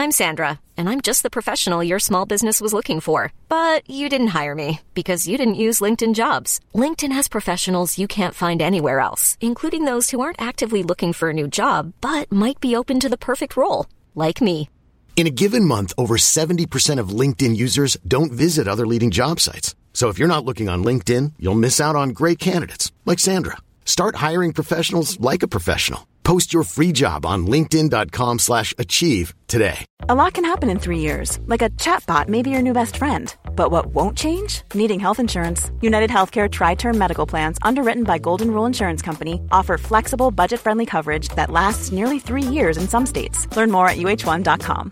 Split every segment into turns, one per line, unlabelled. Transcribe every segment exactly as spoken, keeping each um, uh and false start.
I'm Sandra, and I'm just the professional your small business was looking for. But you didn't hire me because you didn't use LinkedIn Jobs. LinkedIn has professionals you can't find anywhere else, including those who aren't actively looking for a new job, but might be open to the perfect role, like me.
In a given month, over seventy percent of LinkedIn users don't visit other leading job sites. So if you're not looking on LinkedIn, you'll miss out on great candidates like Sandra. Start hiring professionals like a professional. Post your free job on linkedin.com slash achieve today.
A lot can happen in three years, like a chatbot may be your new best friend. But what won't change? Needing health insurance. United Healthcare Tri-Term Medical Plans, underwritten by Golden Rule Insurance Company, offer flexible, budget-friendly coverage that lasts nearly three years in some states. Learn more at U H one dot com.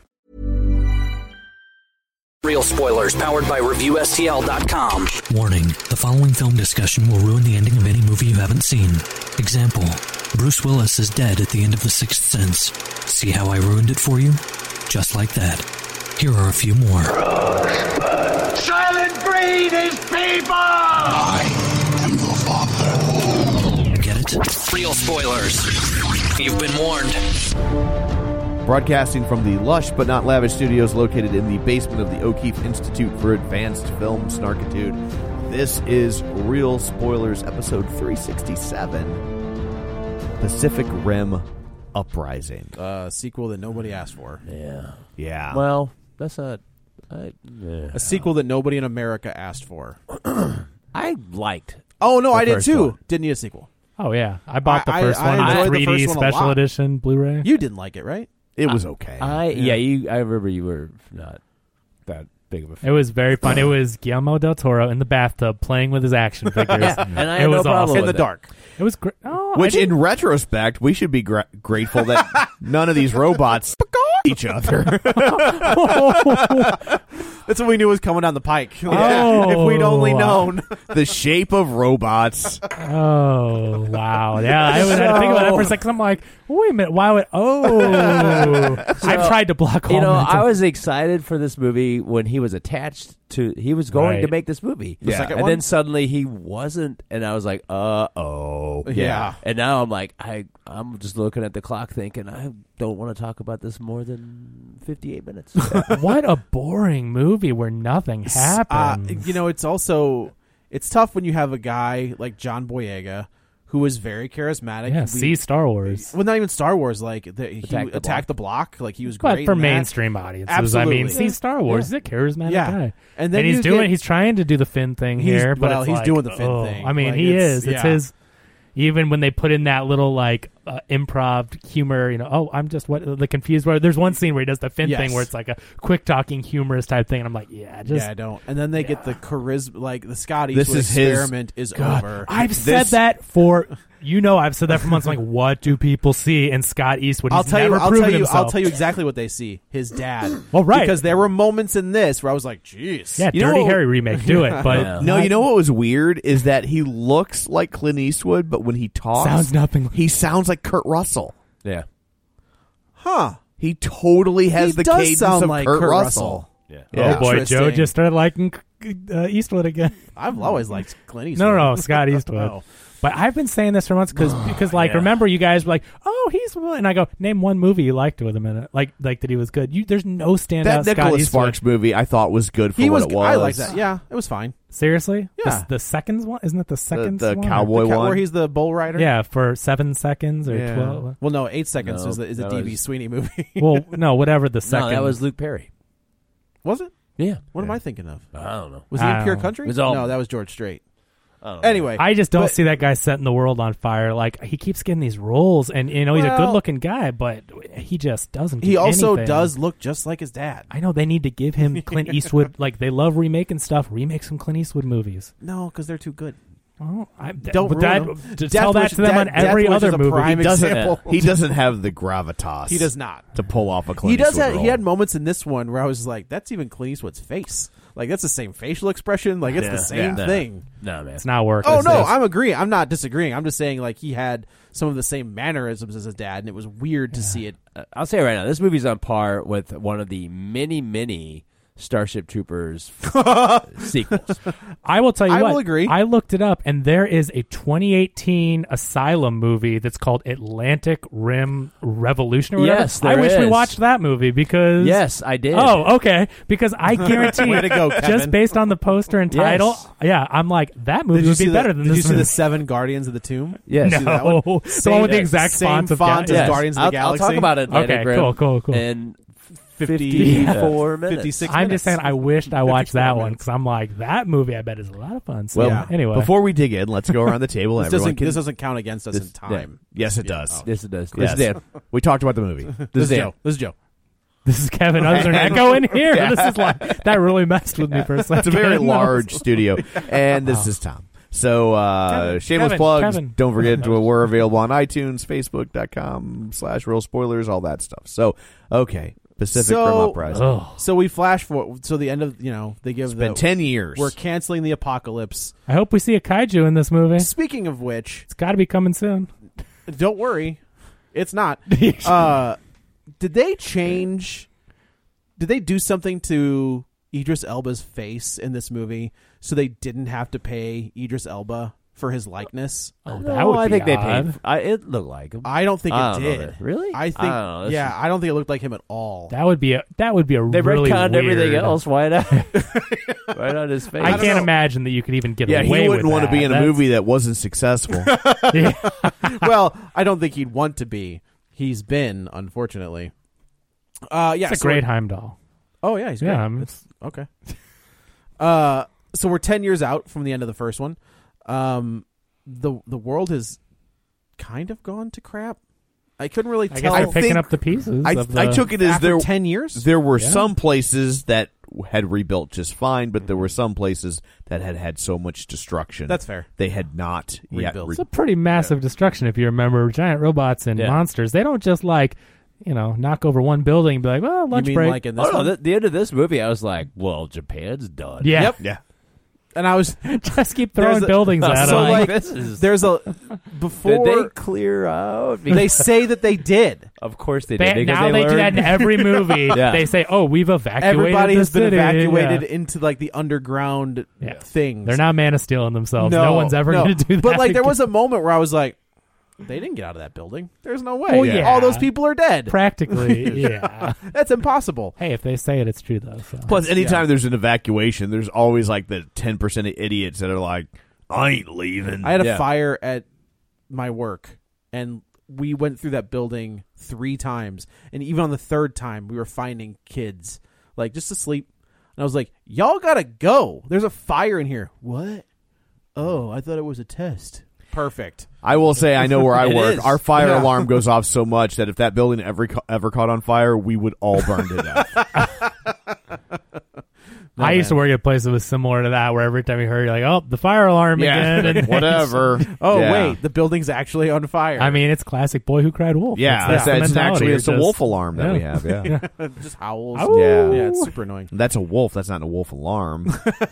Real spoilers powered by Review S T L dot com.
Warning, the following film discussion will ruin the ending of any movie you haven't seen. Example, Bruce Willis is dead at the end of The Sixth Sense. See how I ruined it for you? Just like that. Here are a few more.
Rosebud. Silent breed is people! I am your father.
Get it?
Real spoilers. You've been warned.
Broadcasting from the lush but not lavish studios located in the basement of the O'Keefe Institute for Advanced Film Snarkitude, this is Real Spoilers, episode three sixty-seven, Pacific Rim Uprising.
Uh, sequel that nobody asked for.
Yeah.
Yeah.
Well, that's not... I, yeah.
A sequel that nobody in America asked for.
I liked.
Oh, no,
the
I did
first
too.
one.
Didn't need a sequel.
Oh, yeah. I bought the
I-
first
I- I
one,
enjoyed
the
the
three D
first one a
special
lot.
edition Blu-ray.
You didn't like it, right?
It was okay.
I
Yeah.
yeah. you. I remember you were not that big of a fan.
It was very fun. It was Guillermo del Toro in the bathtub playing with his action figures.
Yeah, and I
it
had no
was
problem
awesome.
In
with
the
it.
dark.
It was great. Oh,
Which,
I didn't-
in retrospect, we should be gra- grateful that none of these robots each other.
That's what we knew was coming down the pike.
Oh.
If we'd only known.
The shape of robots.
Oh, wow. Yeah, I would had to think about that for a second. I'm like, wait a minute. Why would... Oh. I've tried to block all
You know,
mental-
I was excited for this movie when he was attached to. He was going
Right.
to make this movie.
The
second
and
one?
then suddenly he wasn't, and I was like, uh oh.
Yeah.
And now I'm like, I I'm just looking at the clock, thinking I don't want to talk about this more than fifty-eight minutes.
What a boring movie where nothing
Uh,
happens.
you know, it's also... It's tough when you have a guy like John Boyega who was very charismatic.
yeah,
We-
see Star Wars.
Well, not even Star Wars. Like the, he
Attack the
attacked
Block.
the block. Like he was
But
great
for
in that.
mainstream audiences,
Absolutely.
I mean, see
Yeah.
Star Wars.
Yeah.
He's a charismatic
Yeah.
guy.
And then
he's
you
doing.
get-
He's trying to do the Finn thing
He's-
here, but
well,
it's
he's
like,
doing the Finn
oh.
thing.
I mean,
Like,
he
it's-
is. It's
yeah.
his. Even when they put in that little like uh, improv humor, you know, oh, I'm just what the confused. Where there's one scene where he does the Finn
Yes.
thing, where it's like a quick talking humorous type thing, and I'm like, yeah, just
yeah, I don't. And then they get the charisma, like the Scott
This
Eastwood
is his-
experiment is
God,
over.
I've said
This-
that for you know I've said that for months. I'm like, what do people see in Scott Eastwood? He's
I'll tell you.
never
I'll
proven
tell you.
himself.
I'll tell you exactly what they see. His dad.
Well, right.
Because there were moments in this where I was like, "Jeez."
Yeah,
You know
Dirty
what-
Harry remake, do it. But
Yeah.
No, you know what was weird is that he looks like Clint Eastwood, but when he talks,
Sounds nothing like-
he sounds like Kurt Russell.
yeah.
Huh.
He totally has
He
the
does
cadence
sound
of
like
Kurt,
Kurt
Russell.
Yeah.
Yeah.
oh boy, Joe
Interesting.
just started liking uh, Eastwood again.
I've always liked Clint Eastwood.
No, no, no, Scott Eastwood.
Oh.
But I've been saying this for months because, because like,
yeah.
remember you guys were like, oh, he's, and I go, name one movie you liked with him in it, like, like that he was good. You, there's no standout
That
Scott
Nicholas
Eastwood.
Sparks movie I thought was good for
He
what
was.
it was.
I like that. Yeah, it was fine.
Seriously?
Yeah.
The, the second one? Isn't it the second
the
one?
cowboy
The ca-
one.
where he's the bull rider.
Yeah, for seven seconds or
Yeah.
twelve.
Well, no, eight seconds
No,
is the is a
that
D B
was-
Sweeney movie.
Well, no, whatever the
No,
second.
that was Luke Perry.
Was it?
Yeah.
What am I thinking of?
I don't know.
Was he in
I
Pure
don't know.
Country?
It was all-
no, that was George Strait.
I don't know.
Anyway,
I just don't
but-
see that guy setting the world on fire. Like, he keeps getting these roles, and, you know, he's a
Well-
good-looking guy, but he just doesn't
he
do
also
anything.
does look just like his dad.
I know they need to give him Clint Eastwood. Like, they love remaking stuff. Remake some Clint Eastwood movies.
No, because they're too good.
Well, I,
Don't
but
ruin
that,
them.
to
Death
tell that
Wish-
to them on
Death-
every
Death Wish
other
is a
movie.
prime
He doesn't.
example.
He doesn't have the gravitas.
He does not
to pull off a Clint
He does.
Eastwood
Have,
role.
he had moments in this one where I was like, "That's even Clint Eastwood's face. Like that's the same facial expression. Like it's
Yeah,
the same
yeah.
thing."
No, man.
It's not working.
Oh
It's
no,
just-
I'm agreeing. I'm not disagreeing. I'm just saying like he had some of the same mannerisms as his dad, and it was weird to see it.
Uh, I'll say right now, this movie's on par with one of the many, many Starship Troopers sequels.
I will tell you
I
what.
will agree.
I looked it up, and there is a twenty eighteen Asylum movie that's called Atlantic Rim Revolution. Or whatever.
Yes, there
I wish we
is.
watched that movie because
Yes, I did.
Oh, okay. Because I guarantee,
Way to go, Kevin.
just based on the poster and title,
Yes.
yeah, I'm like that movie
Did you
would
see
be
the,
better than
did
this
you see
movie.
the Seven Guardians of the Tomb?
Yes.
You see that
No,
one?
the one with the
Same-
exact
same
fonts of
font
Ga-
as
Yes.
Guardians of the
I'll,
Galaxy.
I'll talk about it.
Okay, cool, cool, cool.
And
fifty,
fifty-four minutes.
fifty-six
I'm
minutes.
just saying, I wished I watched that
fifty-four
one
minutes.
because I'm like that movie. I bet is a lot of fun. So
Well,
Yeah.
anyway,
Before we dig in, let's go around the table. and
This
everyone
doesn't,
can,
this doesn't count against us
this-
in time.
Yes, it
Yeah.
does.
Oh.
Yes, it does.
Yes.
This is Dan.
We talked about the movie.
This,
This
is
is
Joe. This is Joe.
this is Kevin. Other than echo in here. This is like that really messed with me for a second.
It's a very
I was-
large studio, and this
Wow.
is Tom. So, uh,
Kevin,
shameless
Kevin,
plugs.
Kevin.
Don't forget to, we're available on iTunes, Facebook.com slash real spoilers, all that stuff. So, okay. Pacific
So-
Rim Uprising.
Ugh.
So we flash forward. So the end of, you know, they give
It's been
the,
ten years.
We're canceling the apocalypse.
I hope we see a kaiju in this movie. It's
Speaking of which,
got to be coming soon.
don't worry, it's not. uh, did they change? Did they do something to Idris Elba's face in this movie so they didn't have to pay Idris Elba for his likeness?
Oh,
No,
that would
I
be
think they
odd.
paid. I, it looked like him.
I don't think it
I don't know
did.
that. Really?
I think.
I don't know. This
yeah, I don't think it looked like him at all.
That would be a that would be a
They
really
retconned
weird.
everything else. Why not? Right on his face.
I,
don't
can't
know.
imagine that you could even get
yeah,
away
he wouldn't
with
want to
that.
be in a
That's-
movie that wasn't successful.
Yeah.
Well, I don't think he'd want to be. He's been, unfortunately. Uh, yeah,
It's a
so
great
we're-
Heimdall.
Oh yeah, he's great.
Yeah, I'm-
It's- okay. Uh, so we're ten years out from the end of the first one. Um, the the world has kind of gone to crap. I couldn't really
I guess
tell.
they're picking
think-
up the pieces.
I,
of the,
I took it as
after
there
ten years.
there were
Yeah.
some places that had rebuilt just fine, but there were some places that had had so much destruction.
That's fair.
They had not yet
Rebuilt.
re-
It's a pretty massive destruction if you remember giant robots and
Yeah.
monsters. They don't just like, you know, knock over one building and be like, well,
You
lunch
mean
break.
like in this
Oh no!
one?
The, the end of this movie, I was like, "Well, Japan's done."
yeah.
Yep.
yeah.
And I was
just keep throwing
There's a-
buildings at
so
them.
like
this is.
there's a before
Did they clear out?
they say that they did.
Of course they
They-
did. because
now they, do that
learned-
in every movie.
Yeah.
They say, "Oh, we've evacuated."
Everybody
the
has been
city."
evacuated
Yeah.
into like the underground
Yeah.
things.
They're not Man of Stealing themselves. No, one's ever
no.
going to do that.
But like, there
again.
was a moment where I was like, they didn't get out of that building. There's no way.
Oh, yeah.
All those people are dead.
practically, yeah.
That's impossible.
Hey, if they say it, it's true though. So.
Plus, anytime
Yeah.
there's an evacuation, there's always like the ten percent of idiots that are like, I ain't leaving.
I had a
Yeah.
fire at my work, and we went through that building three times. And even on the third time, we were finding kids, like, just asleep. And I was like, y'all gotta go. There's a fire in here. What? Oh, I thought it was a test. Perfect.
I will say, I know where I
It
work.
is.
Our fire
Yeah.
alarm goes off so much that if that building ever ca- ever caught on fire, we would all burn to death.
No,
I used to
man.
work at a place that was similar to that, where every time you heard, you're like, "Oh, the fire alarm again!" And
whatever.
Oh,
Yeah.
wait. The building's actually on fire.
I mean, it's classic Boy Who Cried Wolf.
Yeah,
That's,
that's,
the
that's
mentality.
actually it's a
just-
wolf alarm that we
Yeah.
have. Yeah,
just howls.
Ow.
Yeah.
Yeah, it's super annoying.
that's a wolf. That's not a wolf alarm.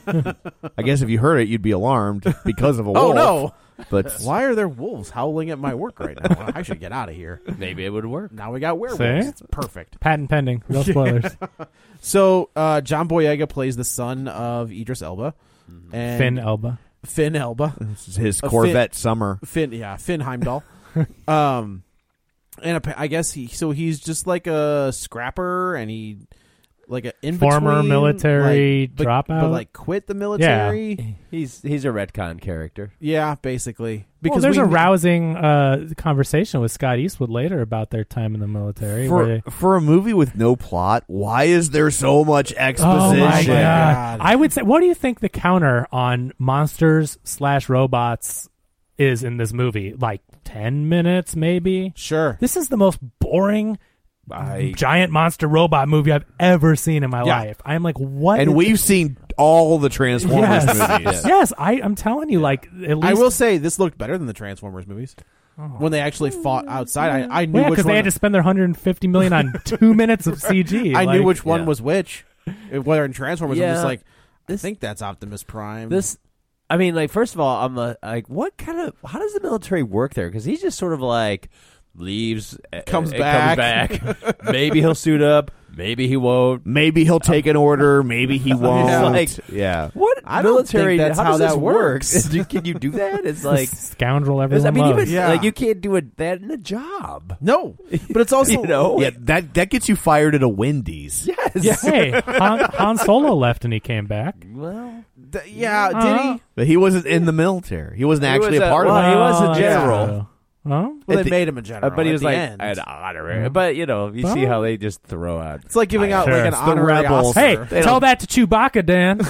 I guess if you heard it, you'd be alarmed because of a wolf.
Oh, no.
But
Why are there wolves howling at my work right now? I should get out of here.
Maybe it would work.
Now we got werewolves.
See?
It's perfect.
Patent pending. Real spoilers.
So uh, John Boyega plays the son of Idris Elba, and
Finn Elba.
Finn Elba,
this is his
A
Corvette Summer.
Finn, yeah, Finn Heimdall. um, and appa- I guess he, so he's just like a scrapper, and he like a in
Former military
like, but,
dropout?
but like quit the military.
He's he's a retcon character.
Yeah, basically.
Well,
Because
there's
we,
a rousing uh, conversation with Scott Eastwood later about their time in the military. where
For,
they,
for a movie with no plot, why is there so much
oh
exposition?
my god!
God.
I would say, what do you think the counter on monsters slash robots is in this movie? Like ten minutes, maybe.
Sure.
This is the most boring
I
giant monster robot movie I've ever seen in my
Yeah.
life. I'm like, what?
And
is-
we've seen all the Transformers
yes,
movies.
yes. I, I'm telling you, like, at least
I will say this looked better than the Transformers movies. When they actually fought outside, I, I knew
Oh. yeah,
which
because
one.
they had to spend their one hundred fifty million on two minutes of C G.
I
like,
knew which one
yeah.
was which. If- Whether in Transformers, I'm
Yeah.
just like, I
This-
think that's Optimus Prime.
this. I mean, like, first of all, I'm uh, like, what kind of? How does the military work there? Because he's just sort of like leaves,
Comes
uh,
back.
comes back. Maybe he'll suit up. Maybe he won't.
Maybe he'll take an order. Maybe he won't.
Yeah.
Like,
Like,
yeah.
What
I don't
military?
think that's
how,
how
does
that
this
works.
work? Can you do that? It's like
Scoundrel everyone
I mean,
loves.
even
Yeah.
like you can't do it that in a job.
No, but it's also
You know?
Yeah, that that gets you fired at a Wendy's.
Yes.
Yeah, hey, Han, Han Solo left and he came back.
Well,
Th- yeah, did
Uh-huh.
he?
But he wasn't in the military. He wasn't
He
actually
was
a
a-
part
well,
of
he
it.
was a
Oh,
general.
yeah. Huh?
Well,
At
they
the-
made him a general.
Uh, but he
at
was
the
like
end.
an honorary. But you know, you see
Well.
how they just throw out.
It's like giving out
Sure.
like an
It's the
honorary
rebels.
Oscar.
Hey,
They
tell
don't-
that to Chewbacca, Dan.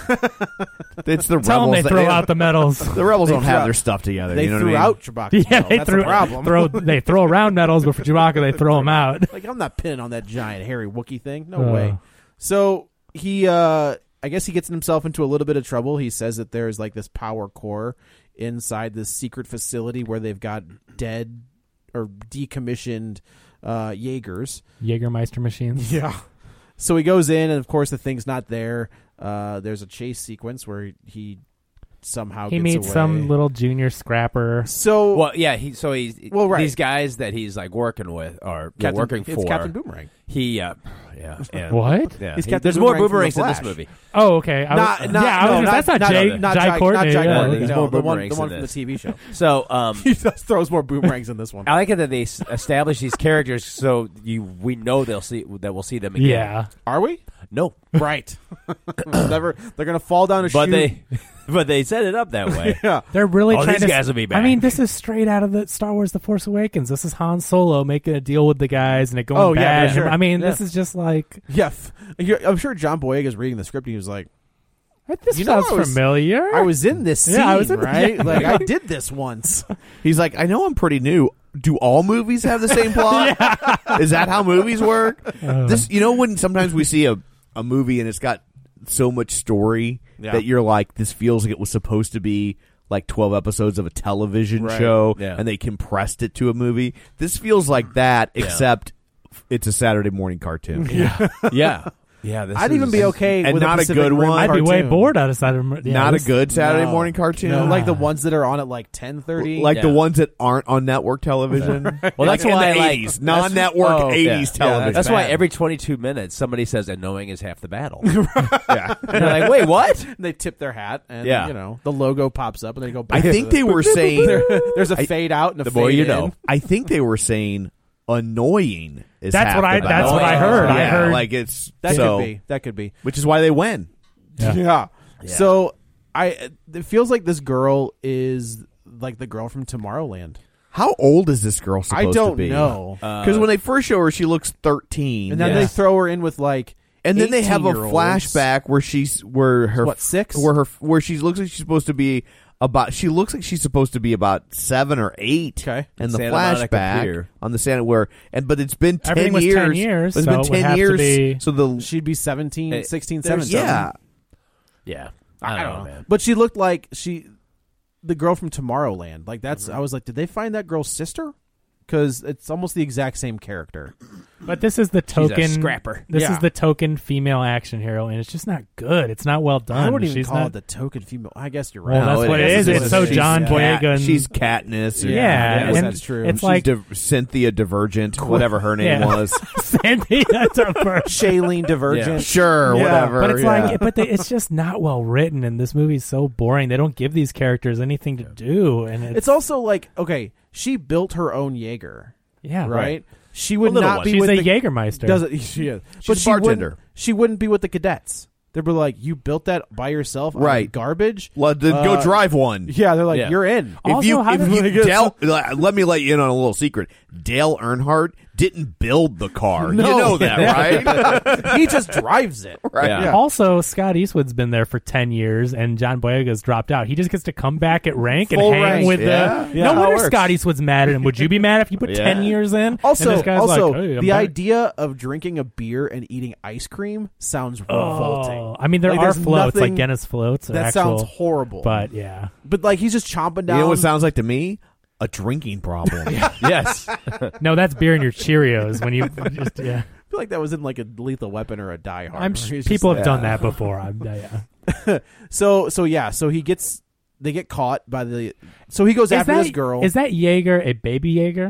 It's the
Tell
rebels.
them they
that-
throw
they-
out the medals.
The rebels
They
don't
threw
have
out-
their stuff together.
They
you know
threw
what I mean?
out Chewbacca.
Yeah, they
That's
threw
the problem.
throw they throw around medals, but for Chewbacca they throw them out.
Like, I'm not pinning on that giant hairy Wookiee thing. No
Uh.
way. So he, uh, I guess he gets himself into a little bit of trouble. He says that there's like this power core inside this secret facility where they've got dead or decommissioned uh, Jaegers.
Jägermeister machines.
Yeah. So he goes in, and of course the thing's not there. Uh, there's a chase sequence where he somehow
He
gets
meets
away.
some little junior scrapper.
So
Well, yeah. He so he's
Well, right.
these guys that he's like working with or yeah,
Captain,
working
it's
for.
Captain Boomerang.
He, uh, yeah. And,
What?
Yeah.
He's
he-
Captain
there's more
Boomerang from
boomerangs
The
in this
Flash.
movie.
Oh, okay. I
Not,
was,
not,
yeah, I
no,
was,
not,
that's not,
not,
Jay,
not
Jai
Jai,
Courtney.
Not Jai
yeah.
Courtney.
There's
No,
more
the one,
boomerangs
the one
in
from the
this.
T V show.
So, um,
He just throws more boomerangs in this one.
I like it that they s- establish these characters so you we know they'll see that we'll see them again.
Yeah.
Are we?
No,
Right. Never. They're gonna fall down a
but
chute.
they but they set it up that way.
Yeah.
They're really
Oh,
trying
these
to.
guys will be
I
back.
mean, this is straight out of the Star Wars: The Force Awakens. This is Han Solo making a deal with the guys and it going
Oh, yeah,
bad.
for sure.
I mean,
Yeah.
this is just like
Yeah. f- you're- I'm sure John Boyega's reading the script and he was like,
this
You know,
sounds
I was-
familiar.
I was in this scene,
Yeah, I was in-
right?
yeah.
Like, I did this once.
He's like, I know I'm pretty new. Do all movies have the same plot? Is that how movies work?
Uh.
This, you know, when sometimes we see a, a movie and it's got so much story
Yeah.
that you're like, this feels like it was supposed to be like twelve episodes of a television
Right.
show,
Yeah.
and they compressed it to a movie. This feels like that, except it's a Saturday morning cartoon.
yeah, yeah, yeah. This
I'd even
is-
be okay
and
with
not a
Pacific
good
Rim
one.
I'd be way
cartoon.
bored out of side of yeah,
Not
this-
a good Saturday
No.
morning cartoon.
No, like the ones that are on at like ten thirty.
Like the
Yeah.
ones that aren't on network television.
Well,
like
that's
in
why
the
I like-
eighties,
that's-
non-network
oh, yeah.
eighties
Yeah,
television.
that's why
Bad.
every twenty-two minutes somebody says annoying is half the battle. yeah, and they're like, wait, what?
they tip their hat, and
Yeah.
you know the logo pops up, and they go.
I
Back
think
to
they
the,
were saying.
There's a
I-
fade out and a
the
fade
more you
in.
know.
I think they were saying annoying is
That's
half
what
the
I-
battle.
that's
what I heard.
Yeah,
I heard-
like it's
That
so,
could be. That could be.
which is why they win.
Yeah.
Yeah.
Yeah.
So I, it feels like this girl is like the girl from Tomorrowland.
How old is this girl supposed
I don't
to be?
know.
Because when they first show her, she looks thirteen,
And then
Yeah.
they throw her in with like,
and then they have a
eighteen-year-olds.
flashback where she's where her
What, six?
where her where she looks like she's supposed to be about. She looks like she's supposed to be about seven or eight.
Okay.
and the
Santa Monica
flashback
Pier.
on the Santa where and but it's been ten
Everything was
years.
ten years,
It's
so
been
it would
ten
have to
years.
be-
So the
She'd be seventeen,
Hey,
sixteen,
there's-
seventeen.
yeah.
Yeah,
I
I
don't
don't
know,
know, man.
But she looked like she, the girl from Tomorrowland. Like that's.
Mm-hmm.
I was like, did they find that girl's sister? Because it's almost the exact same character.
But this is the
She's a
token
scrapper.
This
Yeah.
is the token female action hero, and it's just not good. It's not well done.
I wouldn't even
She's
call
not,
it the token female. I guess you're right.
Well, that's
No,
what
it
it
is.
is.
It's
It's so
she's
John
Cat-
Boyega. And,
She's Katniss. Or,
Yeah,
Yeah,
and
that's true.
It's
She's
like
Div- Cynthia Divergent, whatever her name
Yeah.
was.
Sandy. That's our first.
Shailene Divergent.
Sure,
Yeah,
whatever.
But it's
yeah.
like, but they, it's just not well written, and this movie's so boring. They don't give these characters anything to do, and it's,
It's also like, okay, she built her own Jaeger,
yeah,
right? She would
little
not
one.
be
She's
with
a
the,
Jägermeister.
Does it? She is.
She's
but
a
she
bartender.
Wouldn't, she wouldn't be with the cadets. They'd be like, you built that by yourself, on
Right.
garbage.
Let, then
Uh,
go drive one.
Yeah, they're like,
Yeah.
you're in.
If
Also,
you,
how
if
did-
you Dale, let me let you in on a little secret. Dale Earnhardt didn't build the car.
No.
You know that, right?
He just drives it.
right.
Yeah.
Also, Scott Eastwood's been there for ten years, and John Boyega's dropped out. He just gets to come back at rank
Full
and hang
rank.
with
Yeah.
the.
Yeah.
No
How it
wonder
works.
Scott Eastwood's mad at him. Would you be mad if you put
Yeah.
ten years in?
Also,
and this guy's
also
like, hey, I'm
the
back.
idea of drinking a beer and eating ice cream sounds revolting.
Oh, I mean, there
Like,
are
there's
floats,
nothing-
like Guinness floats. Or
that
actual,
sounds horrible.
But yeah,
but like he's just chomping down.
You know what it sounds like to me? A drinking problem.
Yes,
no, that's beer in your Cheerios when you just yeah.
I feel like that was in like a Lethal Weapon or a Die Hard.
I'm
where
sure
he's
people
just
have done
like-
that before. I'm, yeah.
So so yeah, so he gets they get caught by the. So he goes
Is
after
that,
this girl.
Is that Jaeger a baby Jaeger?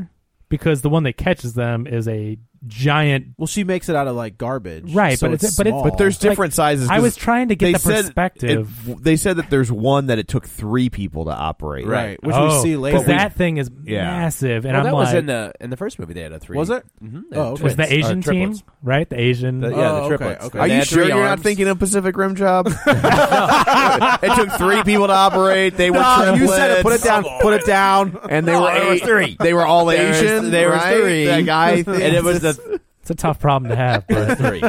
because the one that catches them is a giant.
Well, she makes it out of like garbage,
right?
so
but
it's,
it's but it's
small.
But there's different
like,
sizes.
I was trying to get
they
the
said
perspective.
It, they said that there's one that it took three people to operate.
right, which
oh,
we see later.
because that thing is
Yeah.
massive, and
well,
I'm
that
like,
was in the in the first movie. They had a three.
Was it?
Mm-hmm.
Oh, okay.
was the
Twins,
Asian
or
team,
triplets.
right? The Asian.
The- yeah,
Oh,
the
okay,
triplets.
okay.
Are
They
you
had
sure
three
you're not
arms.
thinking of Pacific Rim Job? It took three people to operate. They were
No, you
triplets.
said it. Put it down. Put it down.
And they
No,
were
there was
eight-
three.
They were all
There was-
Asian.
there was
right?
three.
That guy,
And it was the
It's a tough problem to have. But
three.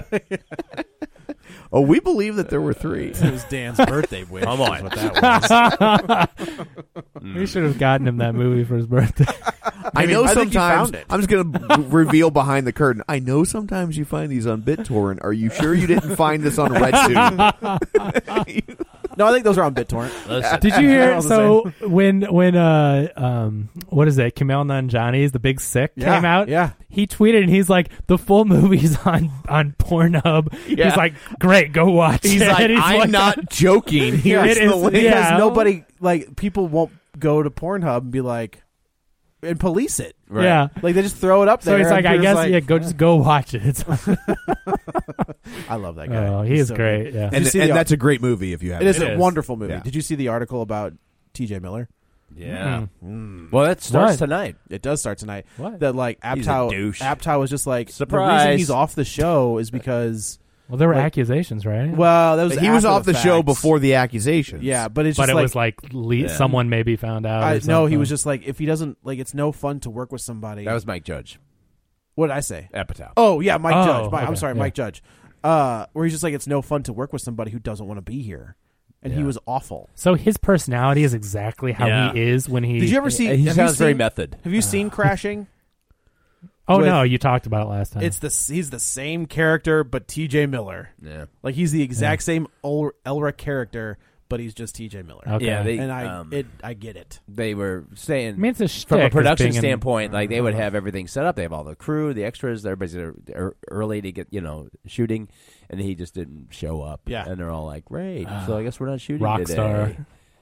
Oh, we believe that there were three.
It was Dan's birthday wish.
Come on.
is what that was.
we should have gotten him that movie for his birthday.
I know
I think you
sometimes.
found it.
I'm just going to reveal behind the curtain. I know sometimes you find these on BitTorrent. Are you sure you didn't find this on RedTube?
No, I think those are on BitTorrent.
Did you hear?
All the
So when when uh um what is it? Kumail Nanjiani's The Big Sick
Yeah,
came out.
yeah.
He tweeted and he's like, the full movie's on on Pornhub.
Yeah.
He's like, great, go watch
He's
it.
like,
He's
I'm
like-
not joking. Here's
It
the
is-
link.
yeah.
Because nobody, like, people won't go to Pornhub and be like, and police it.
Right.
Yeah.
Like, they just throw it up there.
So he's like,
and
I
Peter's
guess
like,
yeah, go just go watch it. It's
I love that guy.
oh, he
He's
is
so
great.
good.
Yeah.
And,
you see
and
the-
that's a great movie if you haven't.
It is
seen
a
is.
wonderful movie.
Yeah.
Did you see the article about T J Miller?
Yeah.
Mm.
Well, that starts
What?
tonight.
It does start tonight.
What?
That like
He's a
Apatow,
douche.
Apatow was just like the
Surprise.
reason he's off the show is because
Well, there were
Like-
accusations, right?
well that was
He was
after
off the, show
facts.
before the accusations.
Yeah, but it's
but
just
it
like,
was like le-
Yeah.
someone maybe found out. or
I, no, he
something.
was just like if he doesn't like it's no fun to work with somebody.
That was Mike Judge.
What did I say?
Apatow.
Oh yeah, Mike
Oh,
Judge. Mike, I'm
okay,
sorry,
yeah.
Mike Judge. Uh, where he's just like it's no fun to work with somebody who doesn't want to be here, and he
Yeah.
was awful.
So his personality is exactly how
Yeah.
he is when he.
Did you ever see?
He
have
sounds
you
very
seen,
method.
Have you seen Crashing?
Oh
with-
no, you talked about it last time.
It's the he's the same character, but T J Miller.
Yeah.
Like he's the exact same El- Elric character, but he's just T J Miller.
okay.
Yeah, they-
And I
um,
it I get it.
They were saying
I mean, it's a
from a
shtick as
production
being in-
standpoint, like they would have everything set up. They have all the crew, the extras. Everybody's there er- early to get you know shooting, and he just didn't show up.
Yeah.
and they're all like, "Great, so I guess we're not shooting
rock
today."
star.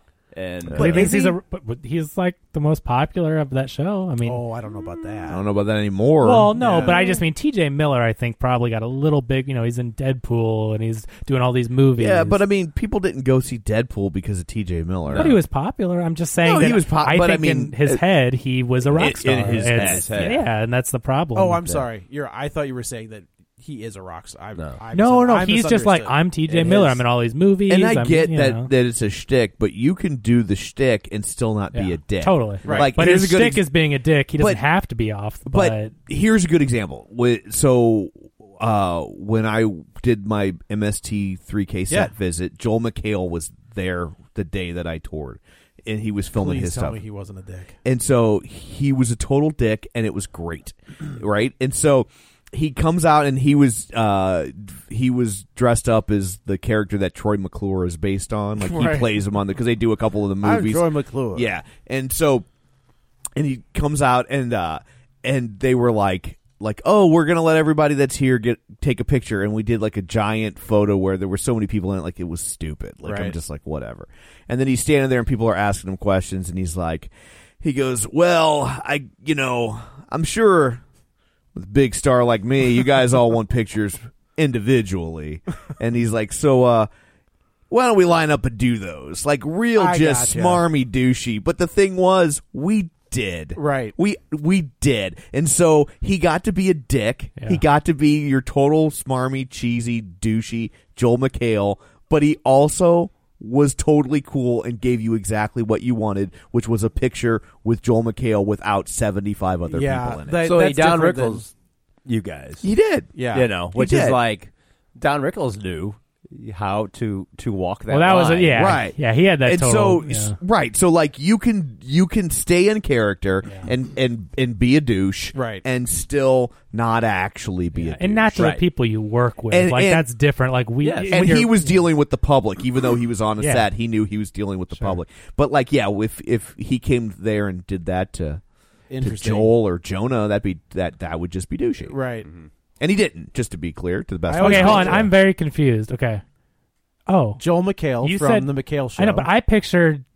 And
But he
uh,
thinks
is
he's
he-
a. But but he's like the most popular of that show. I mean,
Oh, I don't know about that.
I don't know about that anymore.
well, no,
Yeah.
but I just mean T J Miller. I think probably got a little big. You know, he's in Deadpool and he's doing all these movies.
yeah, but I mean, people didn't go see Deadpool because of T J Miller.
But he was popular. I'm just saying
No,
that
he was pop-
I
but I
think in
mean,
his
it-
head he was a rock
in
star.
his
It's-
head.
yeah, and that's the problem.
Oh, I'm
with it.
sorry. You're. I thought you were saying that he is a rock star. I,
No.
I
No,
mis-
no,
I
he's just like
misunderstood.
I'm T J
It
Miller.
is.
I'm in all these movies,
and I
I'm,
get
you
that
know.
that it's a shtick, but you can do the shtick and still not be
Yeah,
a dick.
Totally.
Right.
Like,
but
here's
his
a good
shtick
ex-
is being a dick. He doesn't
but-
have to be off.
But,
But,
here's a good example. With- So uh, when I did my M S T three K set
Yeah.
visit, Joel McHale was there the day that I toured, and he was filming
Please
his
tell
stuff.
me he wasn't a dick.
And so he was a total dick, and it was great, right? And so he comes out, and he was uh, he was dressed up as the character that Troy McClure is based on. Like he
Right.
plays him on the because they do a couple of the
I'm
movies.
Troy McClure.
Yeah, and so and he comes out, and uh, and they were like. Like, oh, we're gonna let everybody that's here get take a picture, and we did like a giant photo where there were so many people in it, like it was stupid. Like I'm
Right.
just like whatever. And then he's standing there, and people are asking him questions, and he's like, he goes, "Well, I, you know, I'm sure with a big star like me, you guys all want pictures individually." And he's like, "So, uh, why don't we line up and do those? Like real,
I
just
gotcha.
smarmy douchey." But the thing was, we did.
Right.
We we did. And so he got to be a dick.
Yeah.
He got to be your total smarmy, cheesy, douchey Joel McHale, but he also was totally cool and gave you exactly what you wanted, which was a picture with Joel McHale without seventy-five other
Yeah,
people in it.
that-
so he
that's
Don
different than-
Rickles, you guys,
he did.
Yeah.
you know,
He
which is
did.
like Don Rickles knew how to to walk that.
well, that was a,
line.
yeah,
Right.
Yeah, he had that.
And
total,
so
yeah.
right, so like you can you can stay in character and and and be a douche,
Right.
and still not actually be a douche.
and not to
Right.
the people you work with.
And-
like
and-
that's different. Like we,
Yes.
when
And
you're-
he was dealing with the public, even though he was on a
Yeah.
set. He knew he was dealing with the
Sure.
public. But like, yeah, if if he came there and did that to, to
Interesting.
Joel or Jonah, that'd be that that would just be douchey.
Right.
And he didn't. Just to be clear, to the best.
I
of
always
Okay,
his
hold on.
knowledge.
I'm very confused. Okay. Oh,
Joel McHale
You
from
said-
the McHale Show.
I know, but I pictured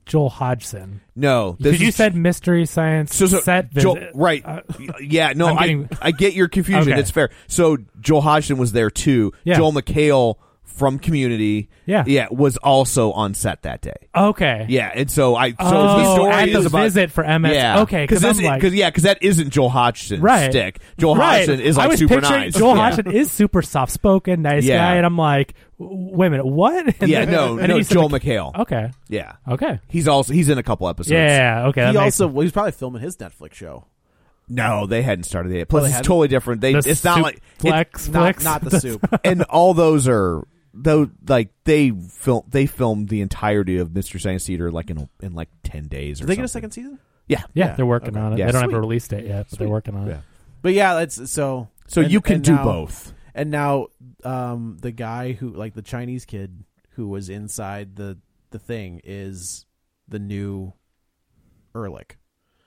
Joel Hodgson.
No,
Because you said mystery science
so, so,
set
Joel,
visit.
right?
Uh,
yeah, no,
I'm
I
getting-
I get your confusion.
Okay.
It's fair. So Joel Hodgson was there too.
Yeah.
Joel McHale from Community,
Yeah.
yeah, was also on set that day.
Okay.
Yeah, and so I so
Oh,
the story
at the
is about
visit for M S.
Yeah,
Okay, 'cause
because
I'm like-
yeah, because that isn't Joel Hodgson's
Right.
stick. Joel
Right.
Hodgson is
I
like
was
super
picturing
nice.
Joel
yeah.
Hodgson is super soft spoken, nice
Yeah.
guy, and I'm like, w- wait a minute, what? And
Yeah,
then-
no,
and then
no,
you said
Joel
the-
McHale.
Okay.
Yeah,
Okay.
he's also he's in a couple episodes.
Yeah. Okay. that
He
makes
also well, he's probably filming his Netflix show.
No, they hadn't started it. Plus,
they
it's
hadn't?
totally different. They
The
it's not
soup
like
flex,
it,
Not,
flex.
not the soup.
and all those are though like they film they filmed the entirety of Mister Science Theater like in in like ten days. Or
Did they get a
something.
second season?
Yeah,
Yeah,
Yeah,
they're working
okay.
on it.
Yeah,
they don't have
sweet.
a release date yet, but they're working on it.
Yeah.
But yeah, that's so.
So
and-
you can
and
do
now-
both.
And now, um, the guy who, like the Chinese kid who was inside the the thing, is the new Ehrlich.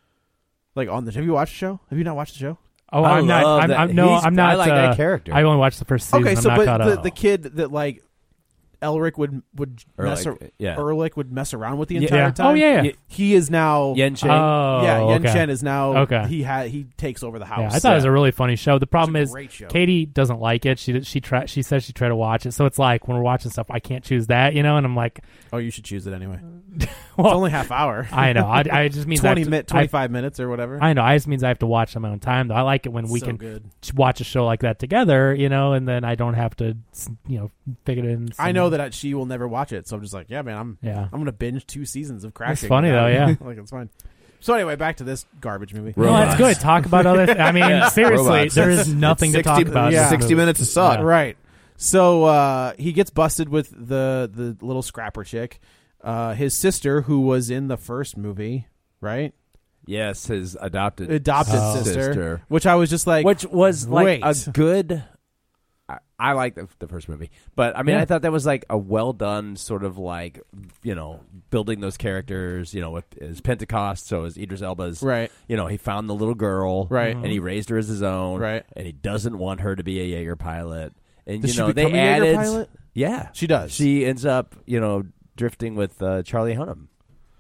Like on the, have you watched the show? Have you not watched the show?
Oh,
I
I'm not.
love
I'm,
that.
I'm no.
He's-
I'm not.
I like
uh,
that character.
I only watched the first season.
Okay,
I'm
so
not
but
caught
the,
up.
the kid that like Elric would would mess
Ehrlich,
ar-
yeah.
Ehrlich would mess around with the
Yeah.
entire time.
Oh yeah. yeah.
He is now
Yen Chen.
Oh,
yeah, Yen
okay.
Chen is now
Okay.
he ha- he takes over the house.
Yeah, I thought it was a really funny show. The problem
a
is
great show.
Katie doesn't like it. She did- she try she says she tried to watch it, so it's like when we're watching stuff, I can't choose that, you know. And I'm like,
Oh, you should choose it anyway.
well,
It's only half hour.
I know. I, I just means I have
twenty
to-
minutes,
I-
twenty five minutes or whatever.
I know. I just means I have to watch on my own time. Though I like it when we
So
can
good.
ch- watch a show like that together, you know, and then I don't have to, s- you know, figure it in.
I
some-
know that I- she will never watch it, so I'm just like, yeah, man, I'm
Yeah.
I'm gonna binge two seasons of Crashing.
It's funny, though, yeah.
like it's fine. So anyway, back to this garbage movie.
No, that's good. Talk about other. Th- I mean, seriously,
Robots.
there is nothing to
sixty
talk about. in
yeah.
this
sixty
movie.
minutes of suck.
Yeah.
Right. So uh, he gets busted with the the little scrapper chick, uh, his sister who was in the first movie, right?
Yes, his adopted
Adopted
Oh.
sister,
sister.
which I was just like,
which was like
wait.
a good. I, I like the, the first movie, but I mean,
Yeah.
I thought that was like a well done sort of like you know building those characters. You know, with his Pentecost, so his Idris Elba's
right,
You know, he found the little girl,
Right.
and he raised her as his own,
Right.
and he doesn't want her to be a Jaeger pilot. And
Does
you know,
she become
they
a Jaeger
added,
pilot?
yeah,
She does.
She ends up, you know, drifting with uh, Charlie Hunnam.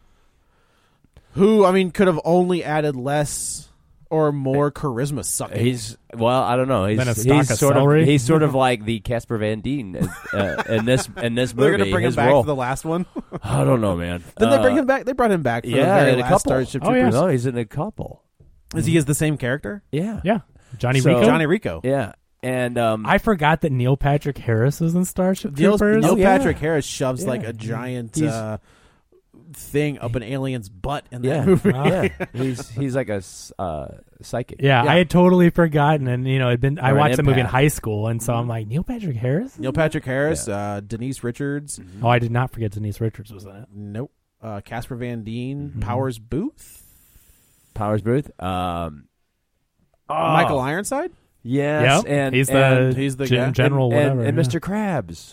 who I mean could have only added less or more charisma sucking.
He's well, I don't know. He's,
Than a stalk
he's
of
sort
celery?
of he's sort of like the Casper Van Dien uh, in this in this movie.
They're gonna bring him
his
back
role.
for the last one.
I don't know, man.
Didn't
Uh,
they bring him back? They brought him back for
Yeah,
the very
in a
last
couple.
Starship
Oh, yeah.
Troopers.
No, he's in a couple.
Is he is the same character?
Yeah,
Yeah, Johnny
So-
Rico.
Johnny Rico.
yeah, and um,
I forgot that Neil Patrick Harris was in Starship
Neil,
Troopers.
Neil
Oh, yeah.
Patrick Harris shoves
Yeah.
like a giant
He's-
uh, thing up an alien's butt in that
yeah,
movie.
yeah, he's he's like a s- uh, psychic.
Yeah,
Yeah.
I had totally forgotten, and you know, it'd been I
Or an
watched the movie in
empath.
high school, and so I'm like Neil Patrick Harris.
Neil Patrick Harris, uh, Denise Richards.
Oh, I did not forget Denise Richards was in it.
Nope. Uh, Casper Van Dien,
Mm-hmm.
Powers Booth,
Powers Booth. Um, oh,
Michael Ironside.
Yes,
Yep.
and
he's
and,
the
he's the
gen-
guy.
general,
and,
whatever,
and
yeah.
Mister Krabs,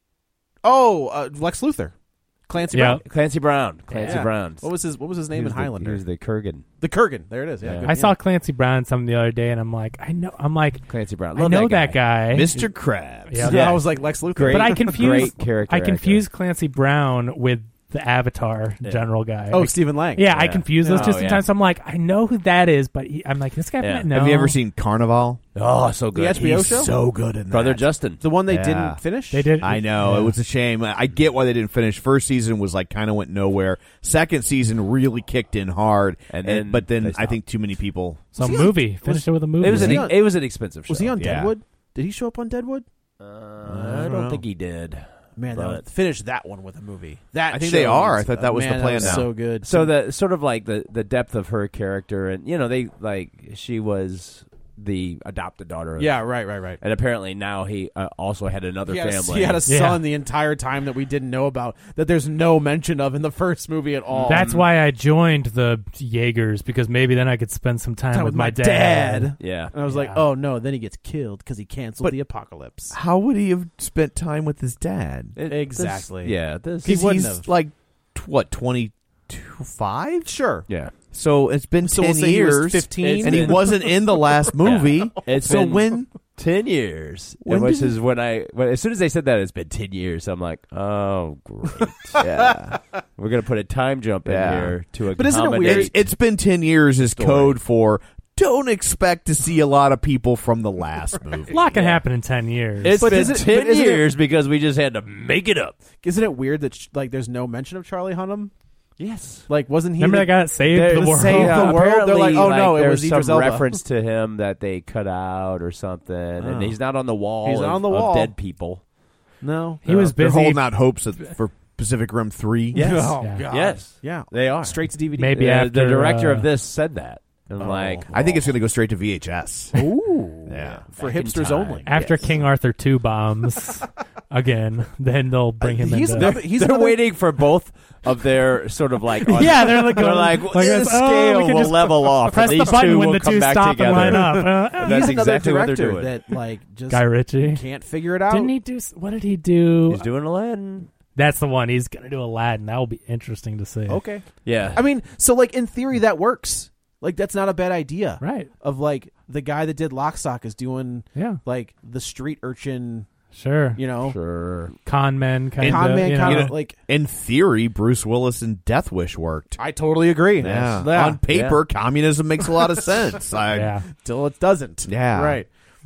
Oh, uh, Lex Luthor, Clancy
Yeah.
Brown.
Clancy Brown, Clancy
Yeah.
Brown.
What was his What was his name
He was
in
the-
Highlander?
He was the Kurgan.
the Kurgan. There it is. Yeah,
Yeah.
good,
I
yeah.
saw Clancy Brown some the other day, and I'm like, I know, I'm like,
Clancy Brown.
I
Love
know
that guy.
Mister Krabs.
Yeah.
Yeah, I was like Lex Luthor.
Great.
but I confuse,
great character
I
actor.
confuse Clancy Brown with the Avatar
Yeah.
general guy.
Oh,
Like,
Stephen Lang.
yeah, I
Yeah.
confuse those
Oh,
just
yeah.
sometimes. I'm like, I know who that is, but he, I'm like, this guy.
Yeah.
No.
Have you ever seen Carnival?
Oh, so good.
The H B O
He's
show?
so good in that.
Brother Justin.
The one they
Yeah.
didn't finish.
They did.
I know.
Yeah.
It was a shame. I get why they didn't finish. First season was like kind of went nowhere. Second season really kicked in hard,
And
and
then
but then
they
I
stopped.
think too many people.
Some
Was he on-
movie. Finished it with a movie.
It was an
he
e-
on-
it was an expensive show.
Was he on
Yeah.
Deadwood? Did he show up on Deadwood?
Uh, I
I
don't
don't know.
think he did.
Man,
But-
that, finish that one with a movie. That
I think
show
they are.
needs-
I thought that was
man,
the plan
That was
now.
so good.
So the sort of like the the depth of her character, and you know, they like she was the adopted daughter. Of,
yeah, right, right, right.
and apparently now he uh, also had another
He had, a,
family.
he had a
Yeah.
son the entire time that we didn't know about, that there's no mention of in the first movie at all.
That's why I joined the Jaegers, because maybe then I could spend some time,
Time
with,
with
my
my
dad.
dad.
yeah.
And I was like,
Yeah.
oh no, then he gets killed because he canceled
But-
the apocalypse.
How would he have spent time with his dad?
It-
Exactly.
This, yeah. This.
He
Because
wouldn't
he's
have.
like tw- what twenty two, five?
Sure.
yeah.
So it's been
So
ten
we'll say he was
years,
fifteen?
and he
It's-
wasn't in the last movie.
It's
so
been-
when
Ten years,
When
which
did-
is when I. When, as soon as they said that, it's been ten years. I'm like, oh great, yeah. We're gonna put a time jump in
Yeah.
here to
But isn't it
accommodate.
weird?
It's been ten years is
Story.
code for don't expect to see a lot of people from the last movie.
A lot can happen in ten years.
It's
But
been
is it-
ten
but isn't it-
years because we just had to make it up.
Isn't it weird that sh- like there's no mention of Charlie Hunnam?
Yes.
Like, wasn't he?
Remember
the,
that guy that saved
There-
the world?
saved
Yeah,
the world? They're like,
apparently,
oh, no, it
there's
was Idris
some
Elba.
reference to him that they cut out or something, and
Oh.
he's not on the wall.
He's
of,
not on the
of
wall.
dead people.
No,
He was
They're
busy.
holding out hopes of- for Pacific Rim three.
Yes.
Oh
Yeah.
god.
Yes.
Yeah.
They are
Straight to D V D.
Maybe
Yeah,
after
the director
uh,
of this said that. And
Oh.
like,
I think it's going to go straight to V H S.
Ooh.
Yeah.
For
Back in
hipsters
time.
only.
after
Yes.
King Arthur two bombs again, then they'll bring him
He's
into.
another. He's
they're
another,
waiting for both of their sort of like. On,
Yeah, they're like
they're
going-
like,
like
the
this, oh,
scale
we can
will
just
level off.
Press
and
the
these
button
two
when
will
the
come
two
back
stop
together.
and line up. Uh,
And that's
he's another
exactly what they're
director
doing.
that like just
Guy Ritchie.
can't figure it out.
Didn't he do? s- What did he do?
He's doing Aladdin.
That's the one. He's gonna do Aladdin. That will be interesting to see.
Okay.
Yeah.
I mean, so like in theory that works. Like that's not a bad idea.
Right.
Of like the guy that did Lock, Stock is doing
Yeah.
like the street urchin,
Sure.
you know,
Sure.
Con men kind of.
con man
you know.
kind
You
of
know,
like.
In theory, Bruce Willis in Death Wish worked.
I totally agree.
Yeah.
Yeah.
On paper, communism makes a lot of sense. I,
Yeah.
Till it doesn't.
Yeah.
Right.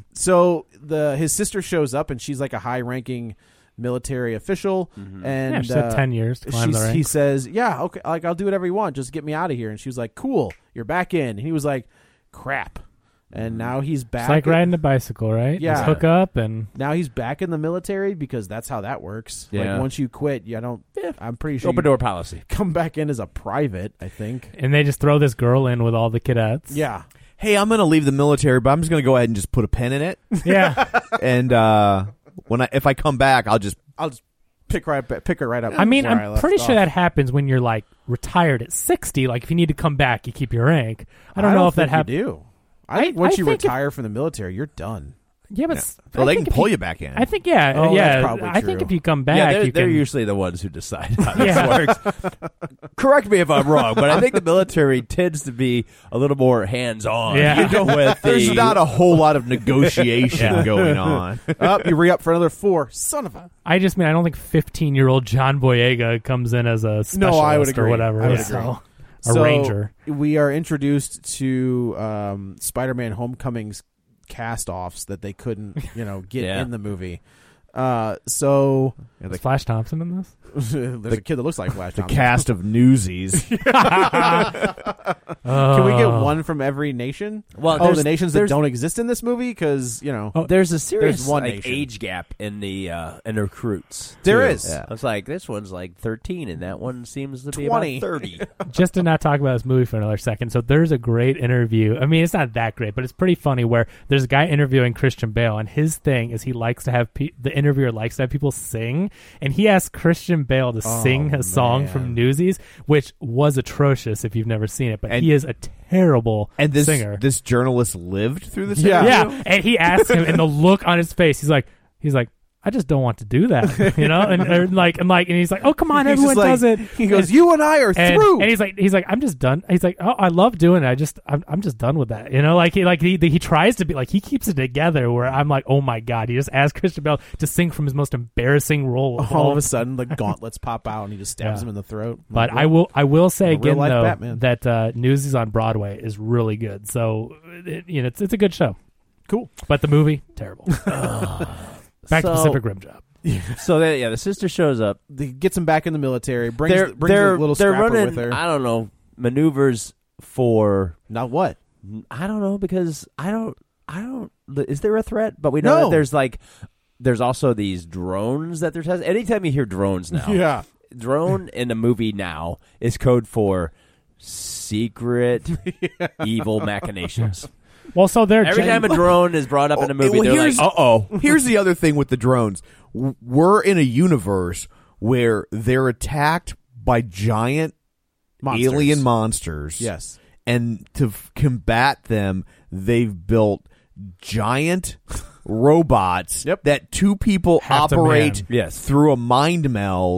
So the his sister shows up and she's like a high ranking military official and
Yeah, she said
uh,
ten years to climb the
she's- he
ranks.
says, "Yeah, okay, like I'll do whatever you want. Just get me out of here." And she was like, "Cool, you're back in." And he was like, "Crap." And now he's back.
It's like riding a bicycle, right?
Yeah.
Just hook up and
Now he's back in the military because that's how that works.
Yeah.
Like once you quit, you don't. I'm pretty sure
Open
you
door policy.
come back in as a private. I think.
and they just throw this girl in with all the cadets.
Yeah.
Hey, I'm going to leave the military, but I'm just going to go ahead and just put a pin in it.
Yeah.
and uh, when I if I come back, I'll just
I'll just pick right pick her right up.
I mean,
where I
I'm
left
pretty sure
off.
that happens when you're like retired at sixty. Like if you need to come back, you keep your rank. I don't know if that
think
happens.
You do. I,
I-
think once
I
you
think if-
retire from the military, you're done.
Yeah, but s-
well,
I
they
think
can
if
pull you back in.
I think yeah,
Oh,
yeah.
that's probably
I think
true.
if you come back,
yeah, they're,
you
they're
can.
usually the ones who decide how this
Yeah.
works. Correct me if I'm wrong, but I think the military tends to be a little more hands-on.
Yeah.
You go with the,
There's not a whole lot of negotiation
Yeah.
going on.
Up, you re up for another four. Son of a.
I just mean I don't think fifteen year old John Boyega comes in as a specialist
No, I would
or
agree.
whatever.
I would
yeah.
agree.
So, a
So,
ranger.
We are introduced to um, Spider-Man: Homecoming's cast-offs that they couldn't, you know, get
Yeah.
in the movie. Uh, so
Is Flash Thompson in this?
there's a kid that looks like Flash
The
Thompson.
cast of Newsies.
Can we get
Oh.
one from every nation?
Well,
oh,
there's-
the nations that
there's-
don't exist in this movie, because you know.
Oh,
There's a serious
There's one
like,
nation.
age gap in the uh, in the recruits.
There
too.
is.
Yeah. I was like, this one's like thirteen, and that one seems to be
twenty.
about thirty.
Just to not talk about this movie for another second. So there's a great interview. I mean, it's not that great, but it's pretty funny where there's a guy interviewing Christian Bale, and his thing is he likes to have pe- the interviewer likes to have people sing, and he asked Christian Bale to
Oh,
sing a song
man.
from Newsies, which was atrocious if you've never seen it. But
And-
he is a terrible
And this
singer.
this journalist lived through this
Yeah.
interview?
Yeah, and he asked him, and the look on his face, he's like, he's like, I just don't want to do that, you know, and or like, and like, and he's like, oh come on,
He's
everyone
just like-
does it.
He goes,
And-
"You and I are
and,
through."
and he's like, he's like, I'm just done. He's like, oh, I love doing it. I just, I'm, I'm just done with that. You know, like he, like he, he tries to be like, he keeps it together. Where I'm like, oh my god, he just asked Christian Bale to sing from his most embarrassing role. Of
all
all
of a sudden, the gauntlets pop out, and he just stabs
Yeah.
him in the throat.
But
Like,
I will, I will say
A real
again
life
though
Batman.
that uh, Newsies on Broadway is really good. So, it, you know, it's, it's a good show.
Cool.
But the movie, terrible. Back to
So-
Pacific Rim Job.
So then, yeah, the sister shows up.
He gets him back in the military. Brings
They're
brings
they're
a little
they're
scrapper
running.
with her.
I don't know maneuvers for.
Now what?
I don't know because I don't. I don't. Is there a threat? But we know
No.
that there's like. There's also these drones that they're testing. Anytime you hear drones now,
Yeah.
drone in a movie now is code for secret evil machinations.
Well, so they're
Every
gen-
time a drone is brought up in a movie,
well,
they're like,
here's-
"Uh oh."
Here's the other thing with the drones. W- We're in a universe where they're attacked by giant
Monsters.
alien monsters.
Yes.
And to f- combat them, they've built giant robots
Yep.
that two people
Half the
operate
man.
Yes.
through a mind meld.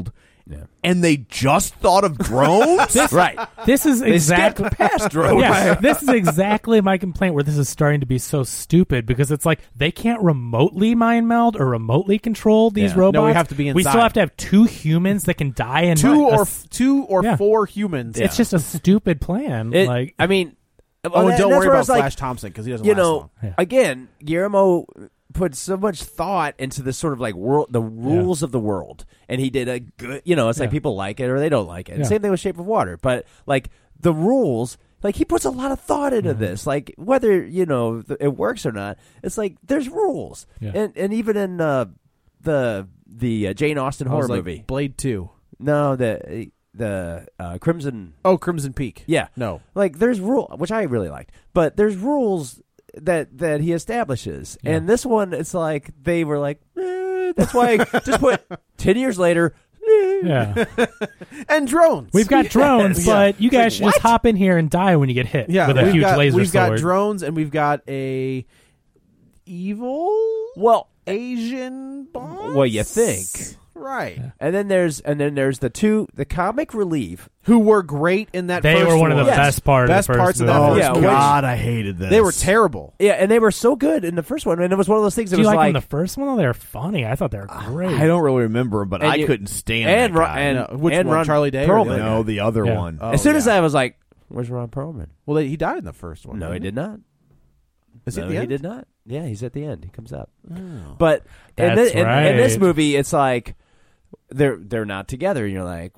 Yeah.
And they just thought of drones?
This,
Right.
This is
They
exactly
skipped past drones.
Yeah, this is exactly my complaint. Where this is starting to be so stupid because it's like they can't remotely mind meld or remotely control these
Yeah.
robots.
No, we have to be
We still
inside.
have to have two humans that can die and
two
a-
or f- two or
yeah.
four humans.
It's just a stupid plan.
It-
like
I mean,
Oh,
well,
and
that-
don't
that's
worry
where I
about
was like,
Flash Thompson because he doesn't
you
last
know,
long.
Yeah.
again, Guillermo put so much thought into this sort of like world, the rules of the world, and he did a good. You know, it's like
Yeah.
people like it or they don't like it.
Yeah.
Same thing with Shape of Water, but like the rules. Like he puts a lot of thought into
Mm-hmm.
this, like whether you know th- it works or not. It's like there's rules,
Yeah.
and and even in uh, the the uh, Jane Austen
I
horror
was like,
movie,
Blade Two.
no, the the uh, Crimson,
Oh, Crimson Peak.
yeah,
No.
like there's rule, which I really liked, but there's rules that that he establishes, and this one, it's like they were like, eh, that's why just put ten years later. eh.
yeah,
And drones.
we've got drones,
Yeah.
but you guys should just hop in here and die when you get hit
yeah,
with a
we've
huge
got,
laser
We've
sword.
got drones and we've got a evil
Well,
Asian boss.
well, you think.
Right.
And then there's and then there's the two the comic relief.
Who were great in that
They
first
were one of the
one.
best part of
Best
the first
parts of
movie.
that
Oh,
first
Yeah,
movie.
which-
God, I hated this.
They were terrible.
Yeah, and they were so good in the first one, and it was one of those things that
Do you
was
like,
like
them the first one? Though they were funny. I thought they were great.
I don't really remember, but
And
I
you-
couldn't stand
and
that
Ro-
guy.
and
No, which
and
one,
Ron
Charlie Day or the
Perlman.
other
no, the other
Yeah.
one.
Oh,
as soon as
yeah.
I was like, "Where's Ron Perlman?"
Well, they, he died in the first one.
No, he
didn't
did not.
Is he
no,
at the
he
end?
did not. Yeah, he's at the end. He comes up.
Oh.
But in,
That's
thi- in, in this
right.
movie, it's like they're they're not together, and you're like,